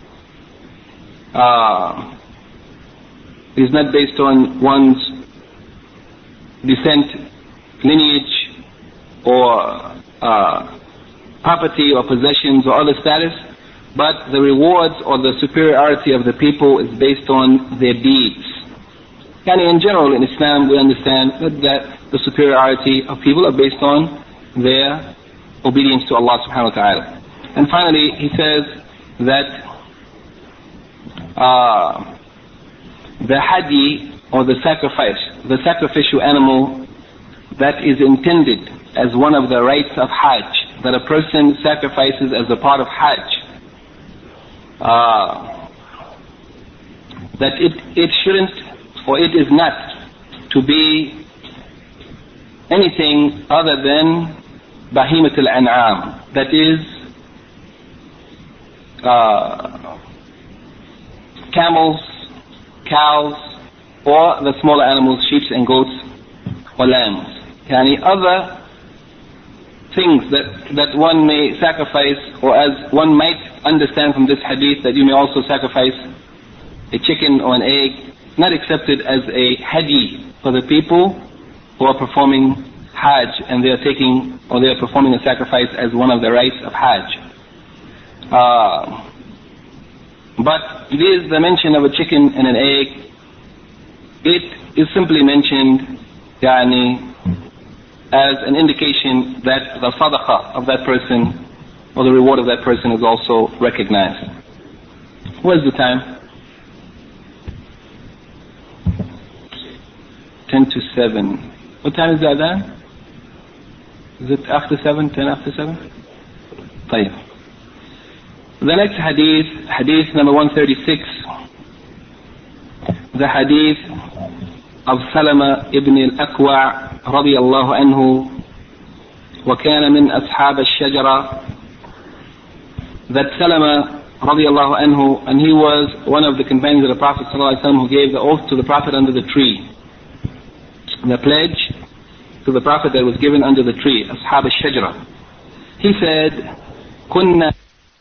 uh, it is not based on one's descent, lineage, or uh, property or possessions or other status, but the rewards or the superiority of the people is based on their deeds. And in general in Islam we understand that, that the superiority of people are based on their obedience to Allah subhanahu wa ta'ala. And finally, he says that uh, the hadi, or the sacrifice, the sacrificial animal that is intended as one of the rites of Hajj, that a person sacrifices as a part of Hajj, uh, that it, it shouldn't, or it is not to be anything other than Bahimat al-An'am, that is uh, camels, cows, or the smaller animals, sheep and goats or lambs. Yani other things that, that one may sacrifice, or as one might understand from this hadith, that you may also sacrifice a chicken or an egg, not accepted as a hadi for the people who are performing Hajj, and they are taking, or they are performing a sacrifice as one of the rites of Hajj. Uh, but it is the mention of a chicken and an egg. It is simply mentioned, yani, as an indication that the sadaqah of that person, or the reward of that person, is also recognized. What is the time? Ten to seven. What time is the adhan? Is it after seven? Ten after seven? طيب. The next hadith, hadith number one thirty-six, the hadith of Salama ibn al-Akwa رضي الله عنه وكان من أصحاب الشجرة, that Salama رضي الله عنه, and he was one of the companions of the Prophet صلى الله عليه وسلم who gave the oath to the Prophet under the tree, the pledge to the Prophet that was given under the tree, أصحاب الشجرة. He said, كنا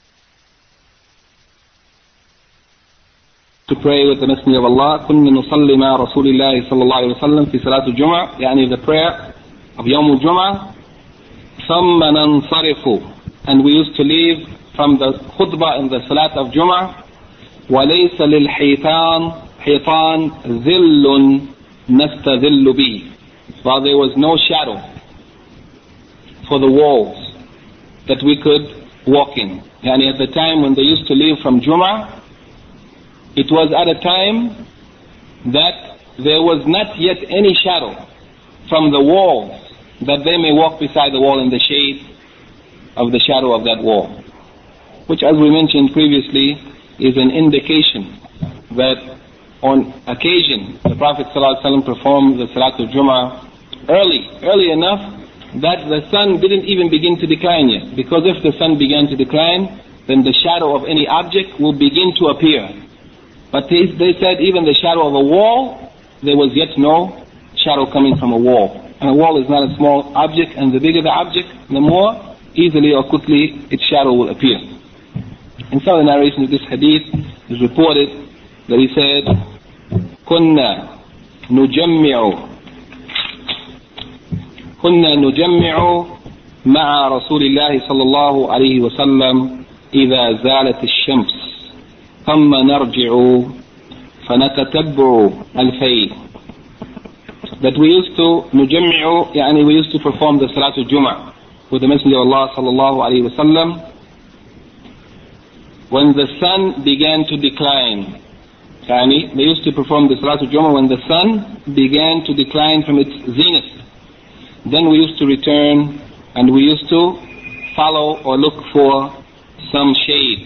to pray with the Messenger of Allah, كنا نصلي مع رسول الله صلى الله عليه وسلم في صلاة الجمعة, يعني the prayer of يوم الجمعة, ثم ننصرف, and we used to leave from the khutbah in the salat of Jum'ah, وليس للحيطان حيطان ذل نستذل به, while there was no shadow for the walls that we could walk in. Yani at the time when they used to leave from Jum'ah, it was at a time that there was not yet any shadow from the walls, that they may walk beside the wall in the shade of the shadow of that wall. Which, as we mentioned previously, is an indication that on occasion the Prophet ﷺ performed the Salatul Jum'ah early, early enough that the sun didn't even begin to decline yet. Because if the sun began to decline, then the shadow of any object will begin to appear. But they, they said even the shadow of a wall, there was yet no shadow coming from a wall. And a wall is not a small object, and the bigger the object, the more easily or quickly its shadow will appear. In some of the narrations of this hadith, it is reported that he said, كنا نجمع كنا نجمع مع رسول الله صلى الله عليه وسلم إذا زالت الشمس ثم نرجع فنتتبع الفيل. That we used to نجمع, يعني we used to perform the Salatul Jum'ah with the Messenger of Allah صلى الله عليه وسلم when the sun began to decline. Yani they used to perform the Salatul Jum'ah when the sun began to decline from its zenith. Then we used to return and we used to follow or look for some shade.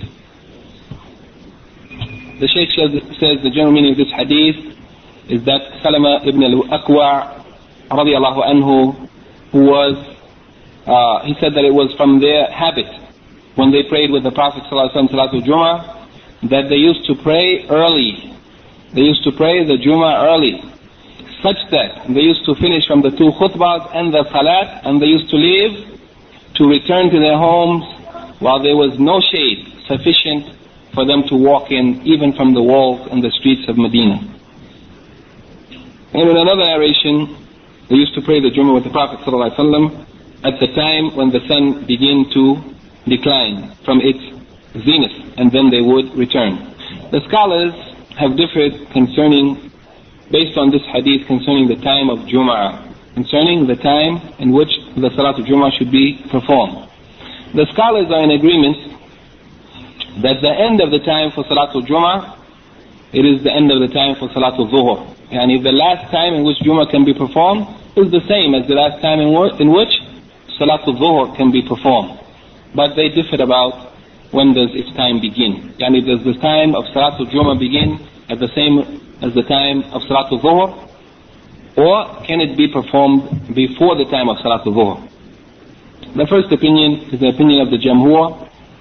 The Shaykh says the general meaning of this hadith is that Salama ibn al-Akwa radiallahu anhu, who was, uh, he said that it was from their habit when they prayed with the Prophet ﷺ Salatul Jum'ah, that they used to pray early. They used to pray the Jum'ah early, such that they used to finish from the two khutbahs and the salat, and they used to leave to return to their homes while there was no shade sufficient for them to walk in, even from the walls and the streets of Medina. And in another narration, they used to pray the Jum'ah with the Prophet ﷺ at the time when the sun began to decline from its zenith, and then they would return. The scholars have differed concerning, based on this hadith, concerning the time of Jum'ah, concerning the time in which the Salatul Jum'ah should be performed. The scholars are in agreement that the end of the time for Salatul Jum'ah, it is the end of the time for Salatul Zuhr. Yani the last time in which Jum'ah can be performed is the same as the last time in, in which Salatul Zuhr can be performed. But they differ about when does its time begin. Yani does the time of Salatul Jum'ah begin at the same as the time of Salatul Zuhr? Or can it be performed before the time of Salatul Zuhr? The first opinion is the opinion of the Jamhur.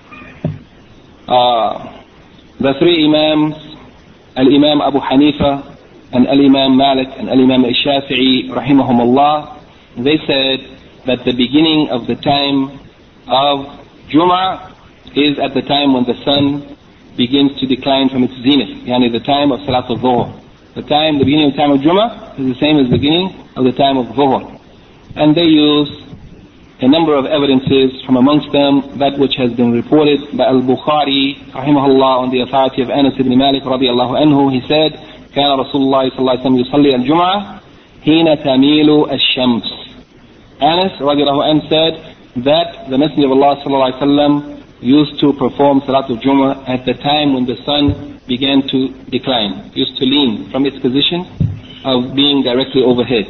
Uh, the three Imams, Al-Imam Abu Hanifa, and Al-Imam Malik, and Al-Imam Al-Shafi'i, rahimahumullah, they said that the beginning of the time of Jum'ah is at the time when the sun begins to decline from its zenith, yani the time of Salatul Zuhr. The time, the beginning of the time of Jum'ah is the same as the beginning of the time of Zuhr. And they use a number of evidences, from amongst them that which has been reported by Al-Bukhari rahimahullah on the authority of Anas ibn Malik radiallahu anhu. He said, كان رسول الله صلى الله عليه وسلم يصلي الجمعة حين تميل الشمس. Anas radiallahu anhu said that the Messenger of Allah صلى الله عليه وسلم used to perform Salatul Jum'ah at the time when the sun began to decline, used to lean from its position of being directly overhead.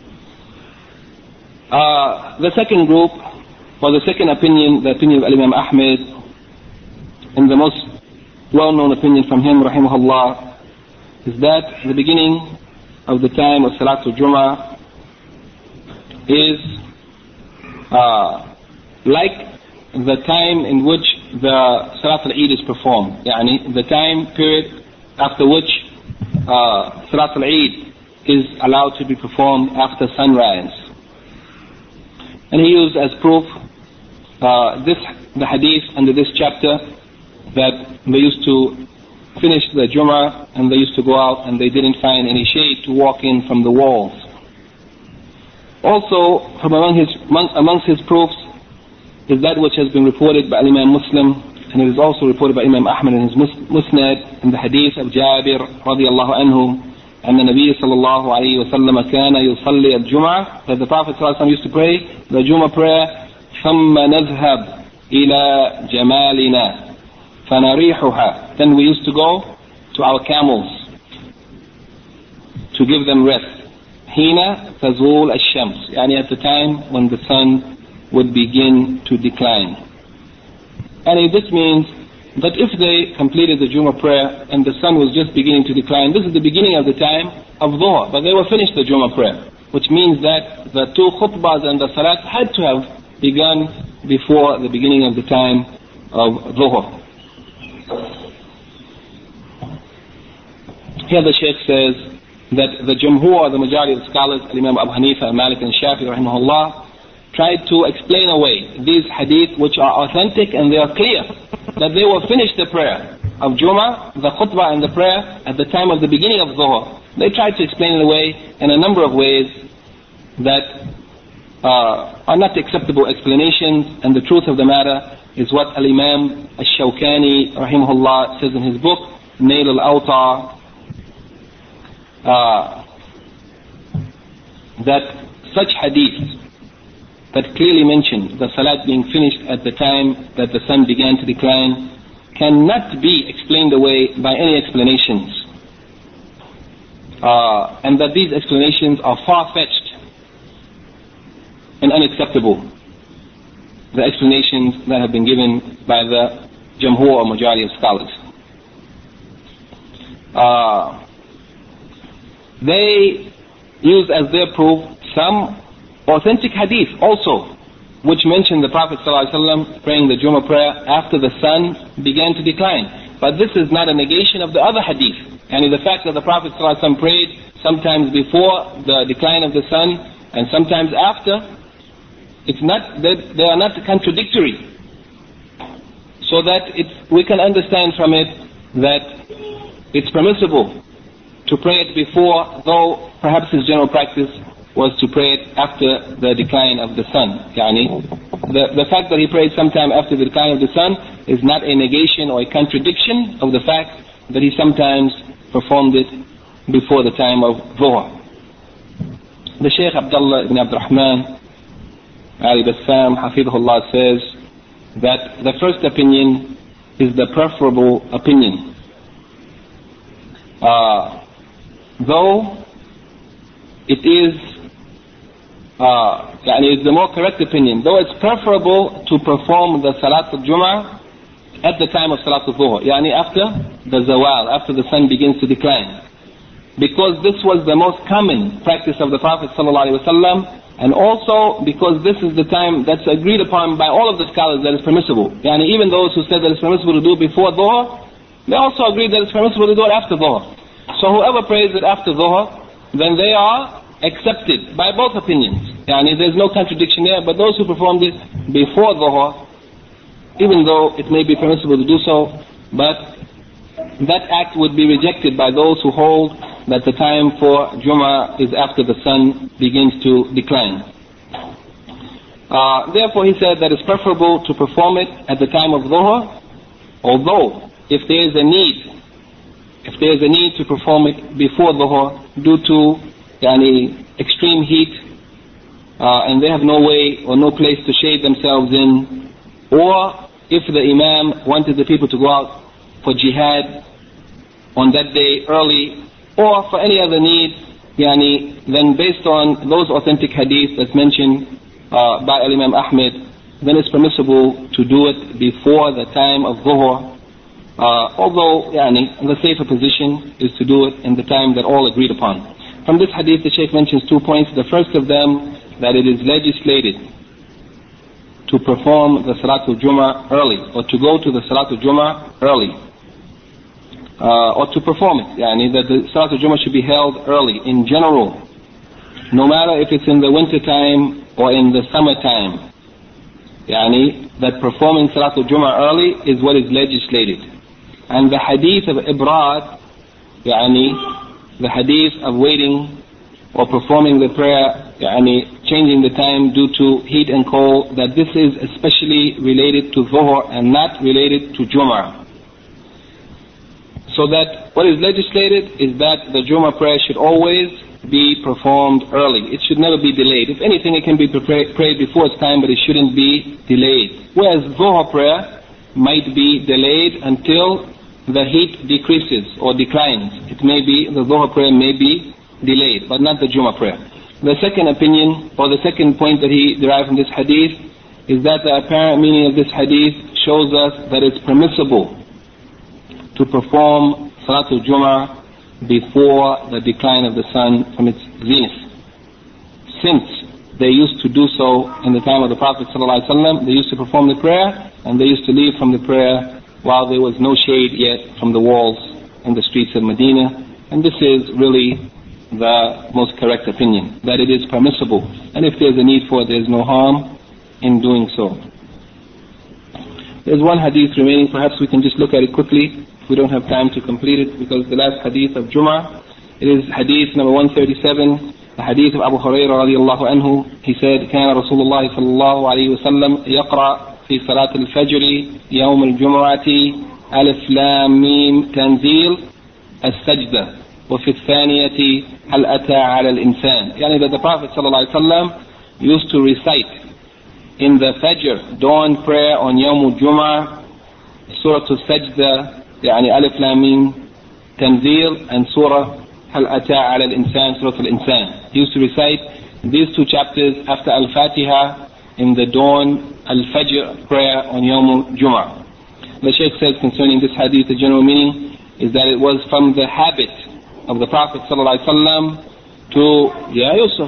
Uh, the second group, or the second opinion, the opinion of Imam Ahmed, and the most well-known opinion from him, rahimahullah, is that the beginning of the time of Salatul Jum'ah is uh, like the time in which the Salat al-Eid is performed, yani the time period after which uh, Salat al-Eid is allowed to be performed after sunrise. And he used as proof uh, this, the hadith under this chapter, that they used to finish the Jum'ah and they used to go out and they didn't find any shade to walk in from the walls. Also, from among his, amongst his proofs is that which has been reported by Imam Muslim, and it is also reported by Imam Ahmad in his Musnad, in the hadith of Jabir radiallahu anhu, and the Nabi sallallahu alayhi wa sallam kana yusalli al-Jum'ah, that the Prophet sallallahu alayhi wa sallam used to pray the Jum'ah prayer, ثم نذهب إلى جمالنا فنريحها. Then we used to go to our camels to give them rest. حين تزول الشمس, يعني at the time when the sun would begin to decline. And this means that if they completed the Jum'ah prayer and the sun was just beginning to decline, this is the beginning of the time of Dhuhr, but they were finished the Jum'ah prayer, which means that the two khutbahs and the salat had to have begun before the beginning of the time of Dhuhr. Here the Shaykh says that the Jamhur, the majority of the scholars, Imam Abu Hanifa, Malik and Shafi rahimahullah, tried to explain away these hadith which are authentic and they are clear, that they will finish the prayer of Jum'ah, the khutbah and the prayer at the time of the beginning of Dhuhr. They tried to explain it away in a number of ways that uh, are not acceptable explanations, and the truth of the matter is what Al-Imam Al-Shawkani rahimahullah says in his book Nail Al-Awtar, uh, that such hadith that clearly mentioned the salat being finished at the time that the sun began to decline cannot be explained away by any explanations, uh, and that these explanations are far-fetched and unacceptable, the explanations that have been given by the Jamhur or majority of scholars. Uh, they use as their proof some authentic hadith also, which mention the Prophet ﷺ praying the Jum'ah prayer after the sun began to decline. But this is not a negation of the other hadith. And the fact that the Prophet ﷺ prayed sometimes before the decline of the sun and sometimes after, it's not, they are not contradictory. So that it's, we can understand from it that it's permissible to pray it before, though perhaps his general practice was to pray it after the decline of the sun. Yani, the, the fact that he prayed sometime after the decline of the sun is not a negation or a contradiction of the fact that he sometimes performed it before the time of Dhuhr. The Shaykh Abdullah ibn Abdurrahman Ali Bassam Hafidhullah says that the first opinion is the preferable opinion. Uh, though it is uh, it's the more correct opinion, though it's preferable to perform the Salat al-Jum'ah at the time of Salat al-Dhuhr, yani after the Zawal, after the sun begins to decline. Because this was the most common practice of the Prophet ﷺ, and also because this is the time that's agreed upon by all of the scholars that is permissible. Yani even those who said that it's permissible to do it before Dhuhr, they also agreed that it's permissible to do it after Dhuhr. So whoever prays it after Dhuhr, then they are accepted by both opinions. Yani there's no contradiction there, but those who performed it before Dhuhr, even though it may be permissible to do so, but that act would be rejected by those who hold that the time for Jum'ah is after the sun begins to decline. Uh, therefore he said that it's preferable to perform it at the time of Dhuhr, although if there is a need, if there is a need to perform it before Dhuhr due to yani, extreme heat, uh, and they have no way or no place to shade themselves in, or if the Imam wanted the people to go out for jihad on that day early, or for any other need, yani, then based on those authentic hadiths that's mentioned uh, by Imam Ahmed, then it's permissible to do it before the time of Dhuhr, uh, although yani, the safer position is to do it in the time that all agreed upon. From this hadith the Shaykh mentions two points. The first of them, that it is legislated to perform the Salatul Jum'ah early, or to go to the Salatul Jum'ah early. Uh, or to perform it, yani that the Salatul Jum'ah should be held early in general, no matter if it's in the winter time or in the summer time. Yani that performing Salatul Jum'ah early is what is legislated. And the hadith of Ibrad, yani the hadith of waiting or performing the prayer, yani changing the time due to heat and cold, that this is especially related to Dhuhr and not related to Jum'ah. So that what is legislated is that the Jummah prayer should always be performed early. It should never be delayed. If anything, it can be prayed before its time, but it shouldn't be delayed. Whereas Dhuhr prayer might be delayed until the heat decreases or declines. It may be, the Dhuhr prayer may be delayed, but not the Jummah prayer. The second opinion, or the second point that he derived from this hadith, is that the apparent meaning of this hadith shows us that it's permissible to perform Salatul Jum'ah before the decline of the sun from its zenith. Since they used to do so in the time of the Prophet ﷺ, they used to perform the prayer, and they used to leave from the prayer while there was no shade yet from the walls and the streets of Medina. And this is really the most correct opinion, that it is permissible. And if there's a need for it, there's no harm in doing so. There's one hadith remaining, perhaps we can just look at it quickly. We don't have time to complete it because the last hadith of Jum'ah, it is hadith number one thirty-seven, the hadith of Abu Hurairah radiallahu anhu. He said, كان رسول الله صلى الله عليه وسلم يقرأ في صلاة الفجر يوم الجمعة ألف لام ميم تنزيل السجدة وفي الثانية هل أتى على الإنسان. يعني that the Prophet صلى الله عليه وسلم used to recite in the Fajr dawn prayer on Yawm al-Jum'ah Surah al-Sajda, يعني ألف لام ميم تنزيل, and Surah هل أتى على الإنسان, Surah al-Insan. He used to recite these two chapters after Al-Fatiha in the dawn Al-Fajr prayer on Yawm al-Jum'ah. The Shaykh says concerning this hadith, the general meaning is that it was from the habit of the Prophet ﷺ to, Ya Yusuf,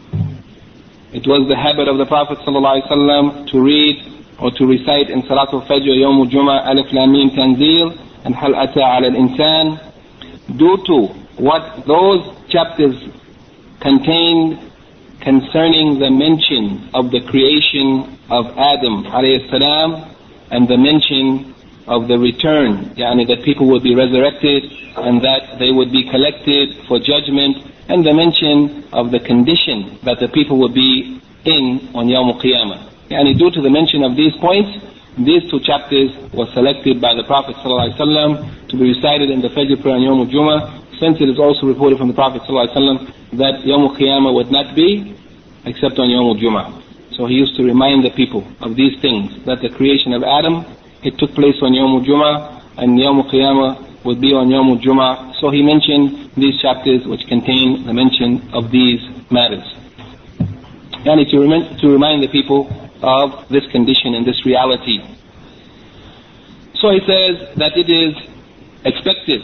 it was the habit of the Prophet ﷺ to read or to recite in Salatul Fajr Yawm al-Jum'ah Alif Lam Mim Tanzil and Hal Ata Ala al-Insan, due to what those chapters contained concerning the mention of the creation of Adam alayhi salam, and the mention of the return, yani that people would be resurrected and that they would be collected for judgment, and the mention of the condition that the people would be in on Yawm al-Qiyamah. Yani due to the mention of these points, these two chapters were selected by the Prophet ﷺ to be recited in the Fajr prayer on Yawm al-Jum'ah, since it is also reported from the Prophet ﷺ that Yawm al-Qiyamah would not be except on Yawm al-Jum'ah. So he used to remind the people of these things, that the creation of Adam, it took place on Yawm al-Jum'ah, and Yawm al-Qiyamah would be on Yawm al-Jum'ah. So he mentioned these chapters which contain the mention of these matters. Yani to, rem- to remind the people of this condition and this reality. So he says that it is expected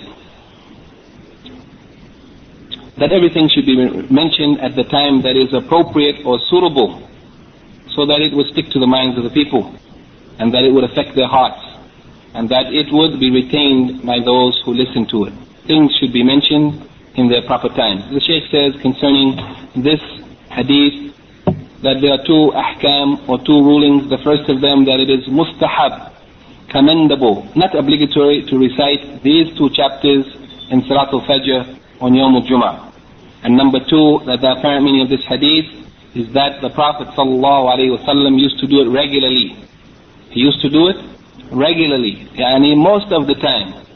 that everything should be mentioned at the time that is appropriate or suitable, so that it would stick to the minds of the people, and that it would affect their hearts, and that it would be retained by those who listen to it. Things should be mentioned in their proper time. The Shaykh says concerning this hadith that there are two ahkam or two rulings. The first of them, that it is mustahab, commendable, not obligatory, to recite these two chapters in Salatul Fajr on Yawm al-Jum'ah. And number two, that the apparent meaning of this hadith is that the Prophet ﷺ used to do it regularly. He used to do it regularly, yani most of the time.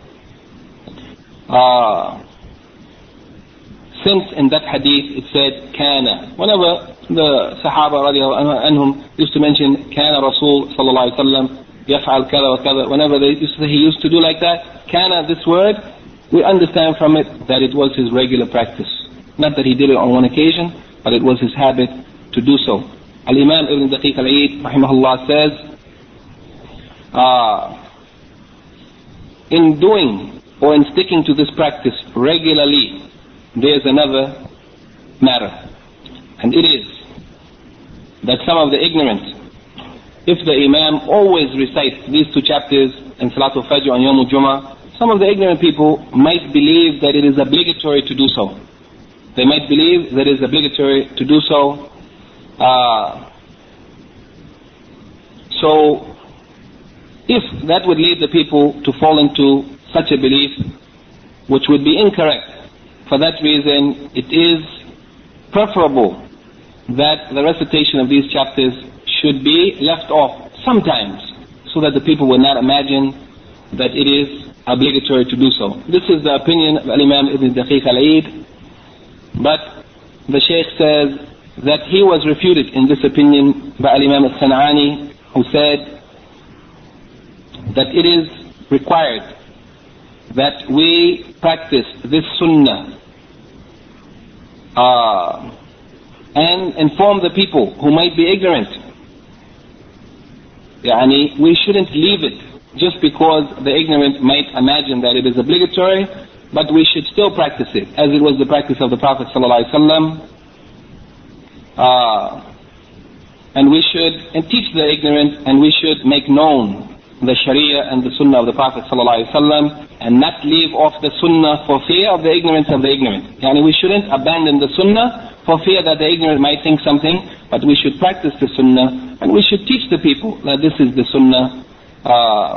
Uh, since in that hadith it said kana. Whenever the Sahaba radiallahu anhum used to mention kana Rasul sallallahu alaihi wasallam yaf'al kada wa kada, whenever they used to say he used to do like that, kana, this word, we understand from it that it was his regular practice. Not that he did it on one occasion, but it was his habit to do so. Al-Imam Ibn Daqiq al-Eid rahimahullah says, uh, in doing or in sticking to this practice regularly, there's another matter. And it is that some of the ignorant, if the Imam always recites these two chapters in Salatul Fajr on Yawm al-Jum'ah, some of the ignorant people might believe that it is obligatory to do so. They might believe that it is obligatory to do so. Uh, so, if that would lead the people to fall into such a belief, which would be incorrect, for that reason it is preferable that the recitation of these chapters should be left off sometimes, so that the people will not imagine that it is obligatory to do so. This is the opinion of Imam Ibn Daqiq al-Eid, but the Shaykh says that he was refuted in this opinion by Imam al-San'ani, who said that it is required that we practice this sunnah uh, and inform the people who might be ignorant. Yani, we shouldn't leave it just because the ignorant might imagine that it is obligatory, but we should still practice it, as it was the practice of the Prophet ﷺ. Uh, and we should and teach the ignorant, and we should make known the Sharia and the Sunnah of the Prophet ﷺ, and not leave off the Sunnah for fear of the ignorance of the ignorant. Yani, we shouldn't abandon the Sunnah for fear that the ignorant might think something, but we should practice the Sunnah, and we should teach the people that this is the Sunnah, uh,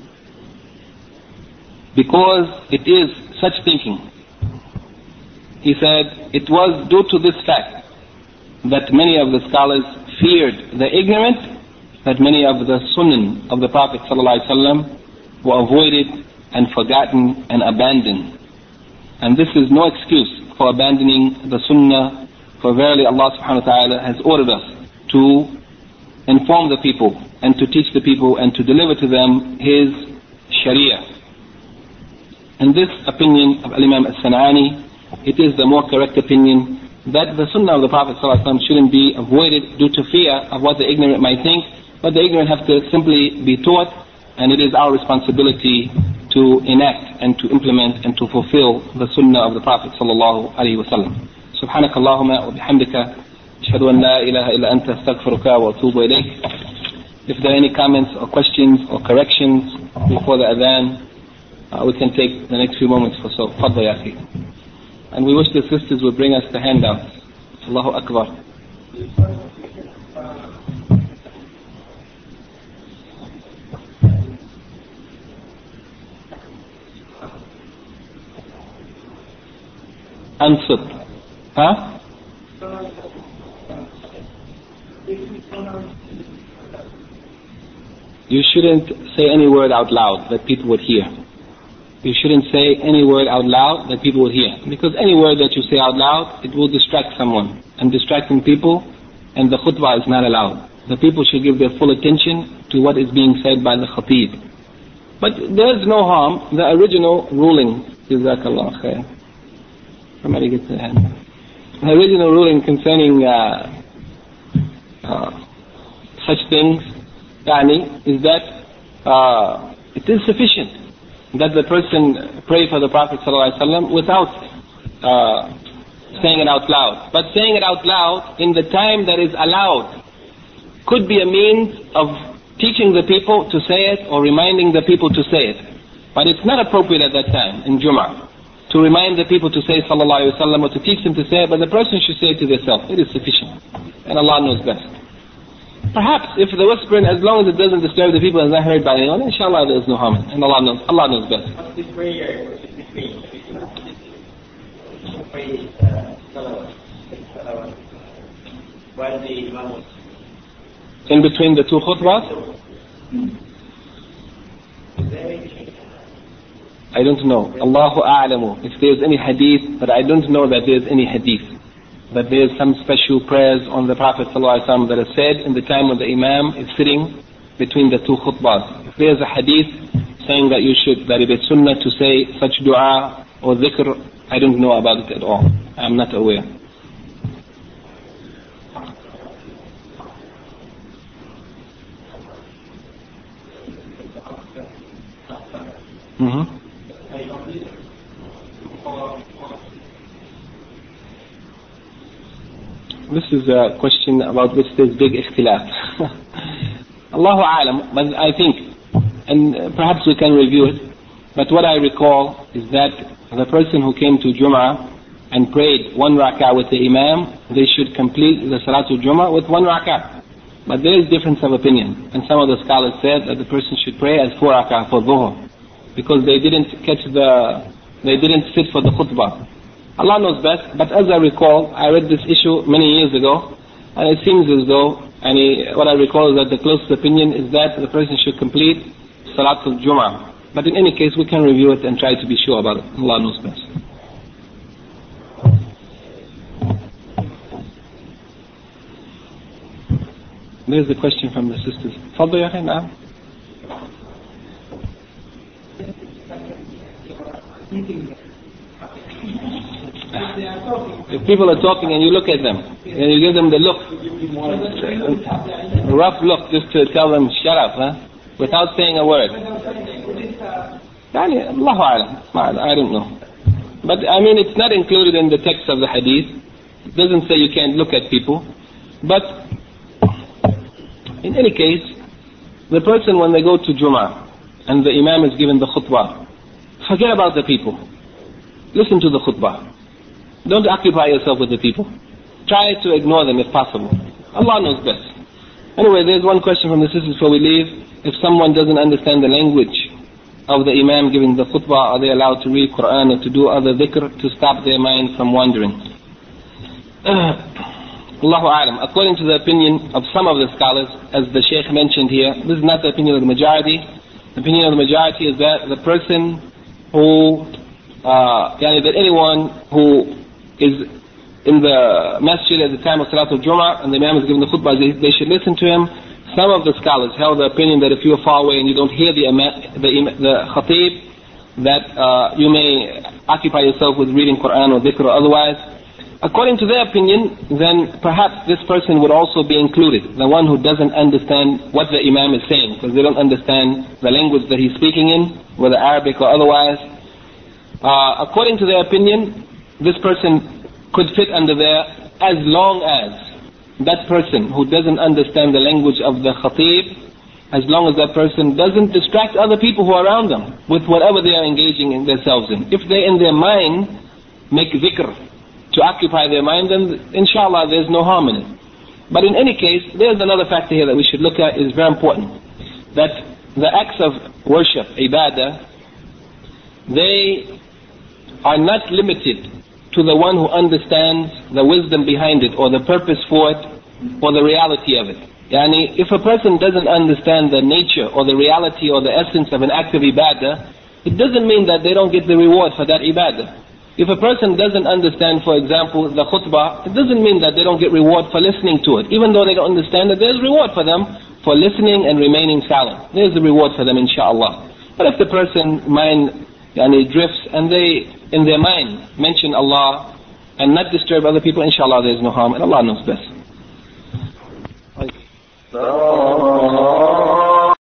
because it is such thinking. He said it was due to this fact that many of the scholars feared the ignorant, that many of the sunan of the Prophet ﷺ were avoided and forgotten and abandoned. And this is no excuse for abandoning the sunnah, for verily Allah subhanahu wa ta'ala has ordered us to inform the people and to teach the people and to deliver to them His Sharia. And this opinion of Imam al-San'ani, it is the more correct opinion, that the sunnah of the Prophet ﷺ shouldn't be avoided due to fear of what the ignorant might think, but the ignorant have to simply be taught, and it is our responsibility to enact and to implement and to fulfill the sunnah of the Prophet sallallahu alaihi wasallam. سبحانك اللهم وبحمدك أشهد أن لا إله إلا أنت أستغفرك وأتوب إليك. If there are any comments or questions or corrections before the adhan, uh, we can take the next few moments for so. Fadda ya akhi. And we wish the sisters would bring us the handouts. Allahu Akbar. Answer. Huh? You shouldn't say any word out loud that people would hear. You shouldn't say any word out loud that people would hear. Because any word that you say out loud, it will distract someone. And distracting people and the khutbah is not allowed. The people should give their full attention to what is being said by the khatib. But there is no harm. The original ruling, Jazakallah khair. Somebody gets their hand. The original ruling concerning uh, uh, such things, yani, is that uh, it is sufficient that the person pray for the Prophet ﷺ without uh, saying it out loud. But saying it out loud in the time that is allowed could be a means of teaching the people to say it or reminding the people to say it. But it's not appropriate at that time in Jum'ah to remind the people to say sallallahu alayhi wa sallam or to teach them to say it, but the person should say it to themselves. It is sufficient. And Allah knows best. Perhaps if the whispering, as long as it doesn't disturb the people and is not heard by anyone, inshallah there is no harm. And Allah knows, Allah knows best. What's the prayer between three salawat? While the Imam was in between the two khutbahs? I don't know. Allahu a'lamu. If there's any hadith, but I don't know that there's any hadith. That there's some special prayers on the Prophet ﷺ that are said in the time when the Imam is sitting between the two khutbahs. If there's a hadith saying that you should, that it is sunnah to say such dua or dhikr, I don't know about it at all. I'm not aware. Mm-hmm. This is a question about which there's big ikhtilaf. Allahu a'lam, but I think, and perhaps we can review it, but what I recall is that the person who came to Jum'ah and prayed one rak'ah with the Imam, they should complete the Salatul Jum'ah with one rak'ah. But there is difference of opinion, and some of the scholars said that the person should pray as four rak'ah for Dhuhr, because they didn't catch the, they didn't sit for the khutbah. Allah knows best, but as I recall, I read this issue many years ago, and it seems as though, and what I recall is that the closest opinion is that the person should complete Salatul Jum'ah. But in any case, we can review it and try to be sure about it. Allah knows best. There's the question from the sisters. Fadlu ya akhi, na'am. If people are talking and you look at them, and you give them the look, a rough look just to tell them, shut up, huh? Without saying a word. Allahu A'lam, I don't know. But I mean, it's not included in the text of the hadith. It doesn't say you can't look at people. But in any case, the person when they go to Jum'ah and the Imam is given the khutbah, forget about the people. Listen to the khutbah. Don't occupy yourself with the people. Try to ignore them if possible. Allah knows best. Anyway, there's one question from the sisters before we leave. If someone doesn't understand the language of the Imam giving the khutbah, are they allowed to read Quran or to do other dhikr to stop their mind from wandering? Uh, Allahu A'lam. According to the opinion of some of the scholars, as the Shaykh mentioned here, this is not the opinion of the majority. The opinion of the majority is that the person who, uh, yani that anyone who is in the masjid at the time of Salatul Jum'ah and the Imam is giving the khutbah, they, they should listen to him. Some of the scholars held the opinion that if you're far away and you don't hear the the, the khatib, that uh, you may occupy yourself with reading Quran or dhikr or otherwise. According to their opinion, then perhaps this person would also be included, the one who doesn't understand what the Imam is saying, because they don't understand the language that he's speaking in, whether Arabic or otherwise. Uh, according to their opinion, this person could fit under there as long as that person who doesn't understand the language of the khatib, as long as that person doesn't distract other people who are around them with whatever they are engaging in themselves in. If they in their mind make dhikr to occupy their mind, then inshallah there's no harm in it. But in any case, there's another factor here that we should look at, is very important. That the acts of worship, ibadah, they are not limited to the one who understands the wisdom behind it, or the purpose for it, or the reality of it. Yani, if a person doesn't understand the nature or the reality or the essence of an act of ibadah, it doesn't mean that they don't get the reward for that ibadah. If a person doesn't understand, for example, the khutbah, it doesn't mean that they don't get reward for listening to it. Even though they don't understand it, there's reward for them for listening and remaining silent. There's the reward for them, inshallah. But if the person mind yani, drifts and they, in their mind, mention Allah and not disturb other people, inshallah there's no harm, and Allah knows best.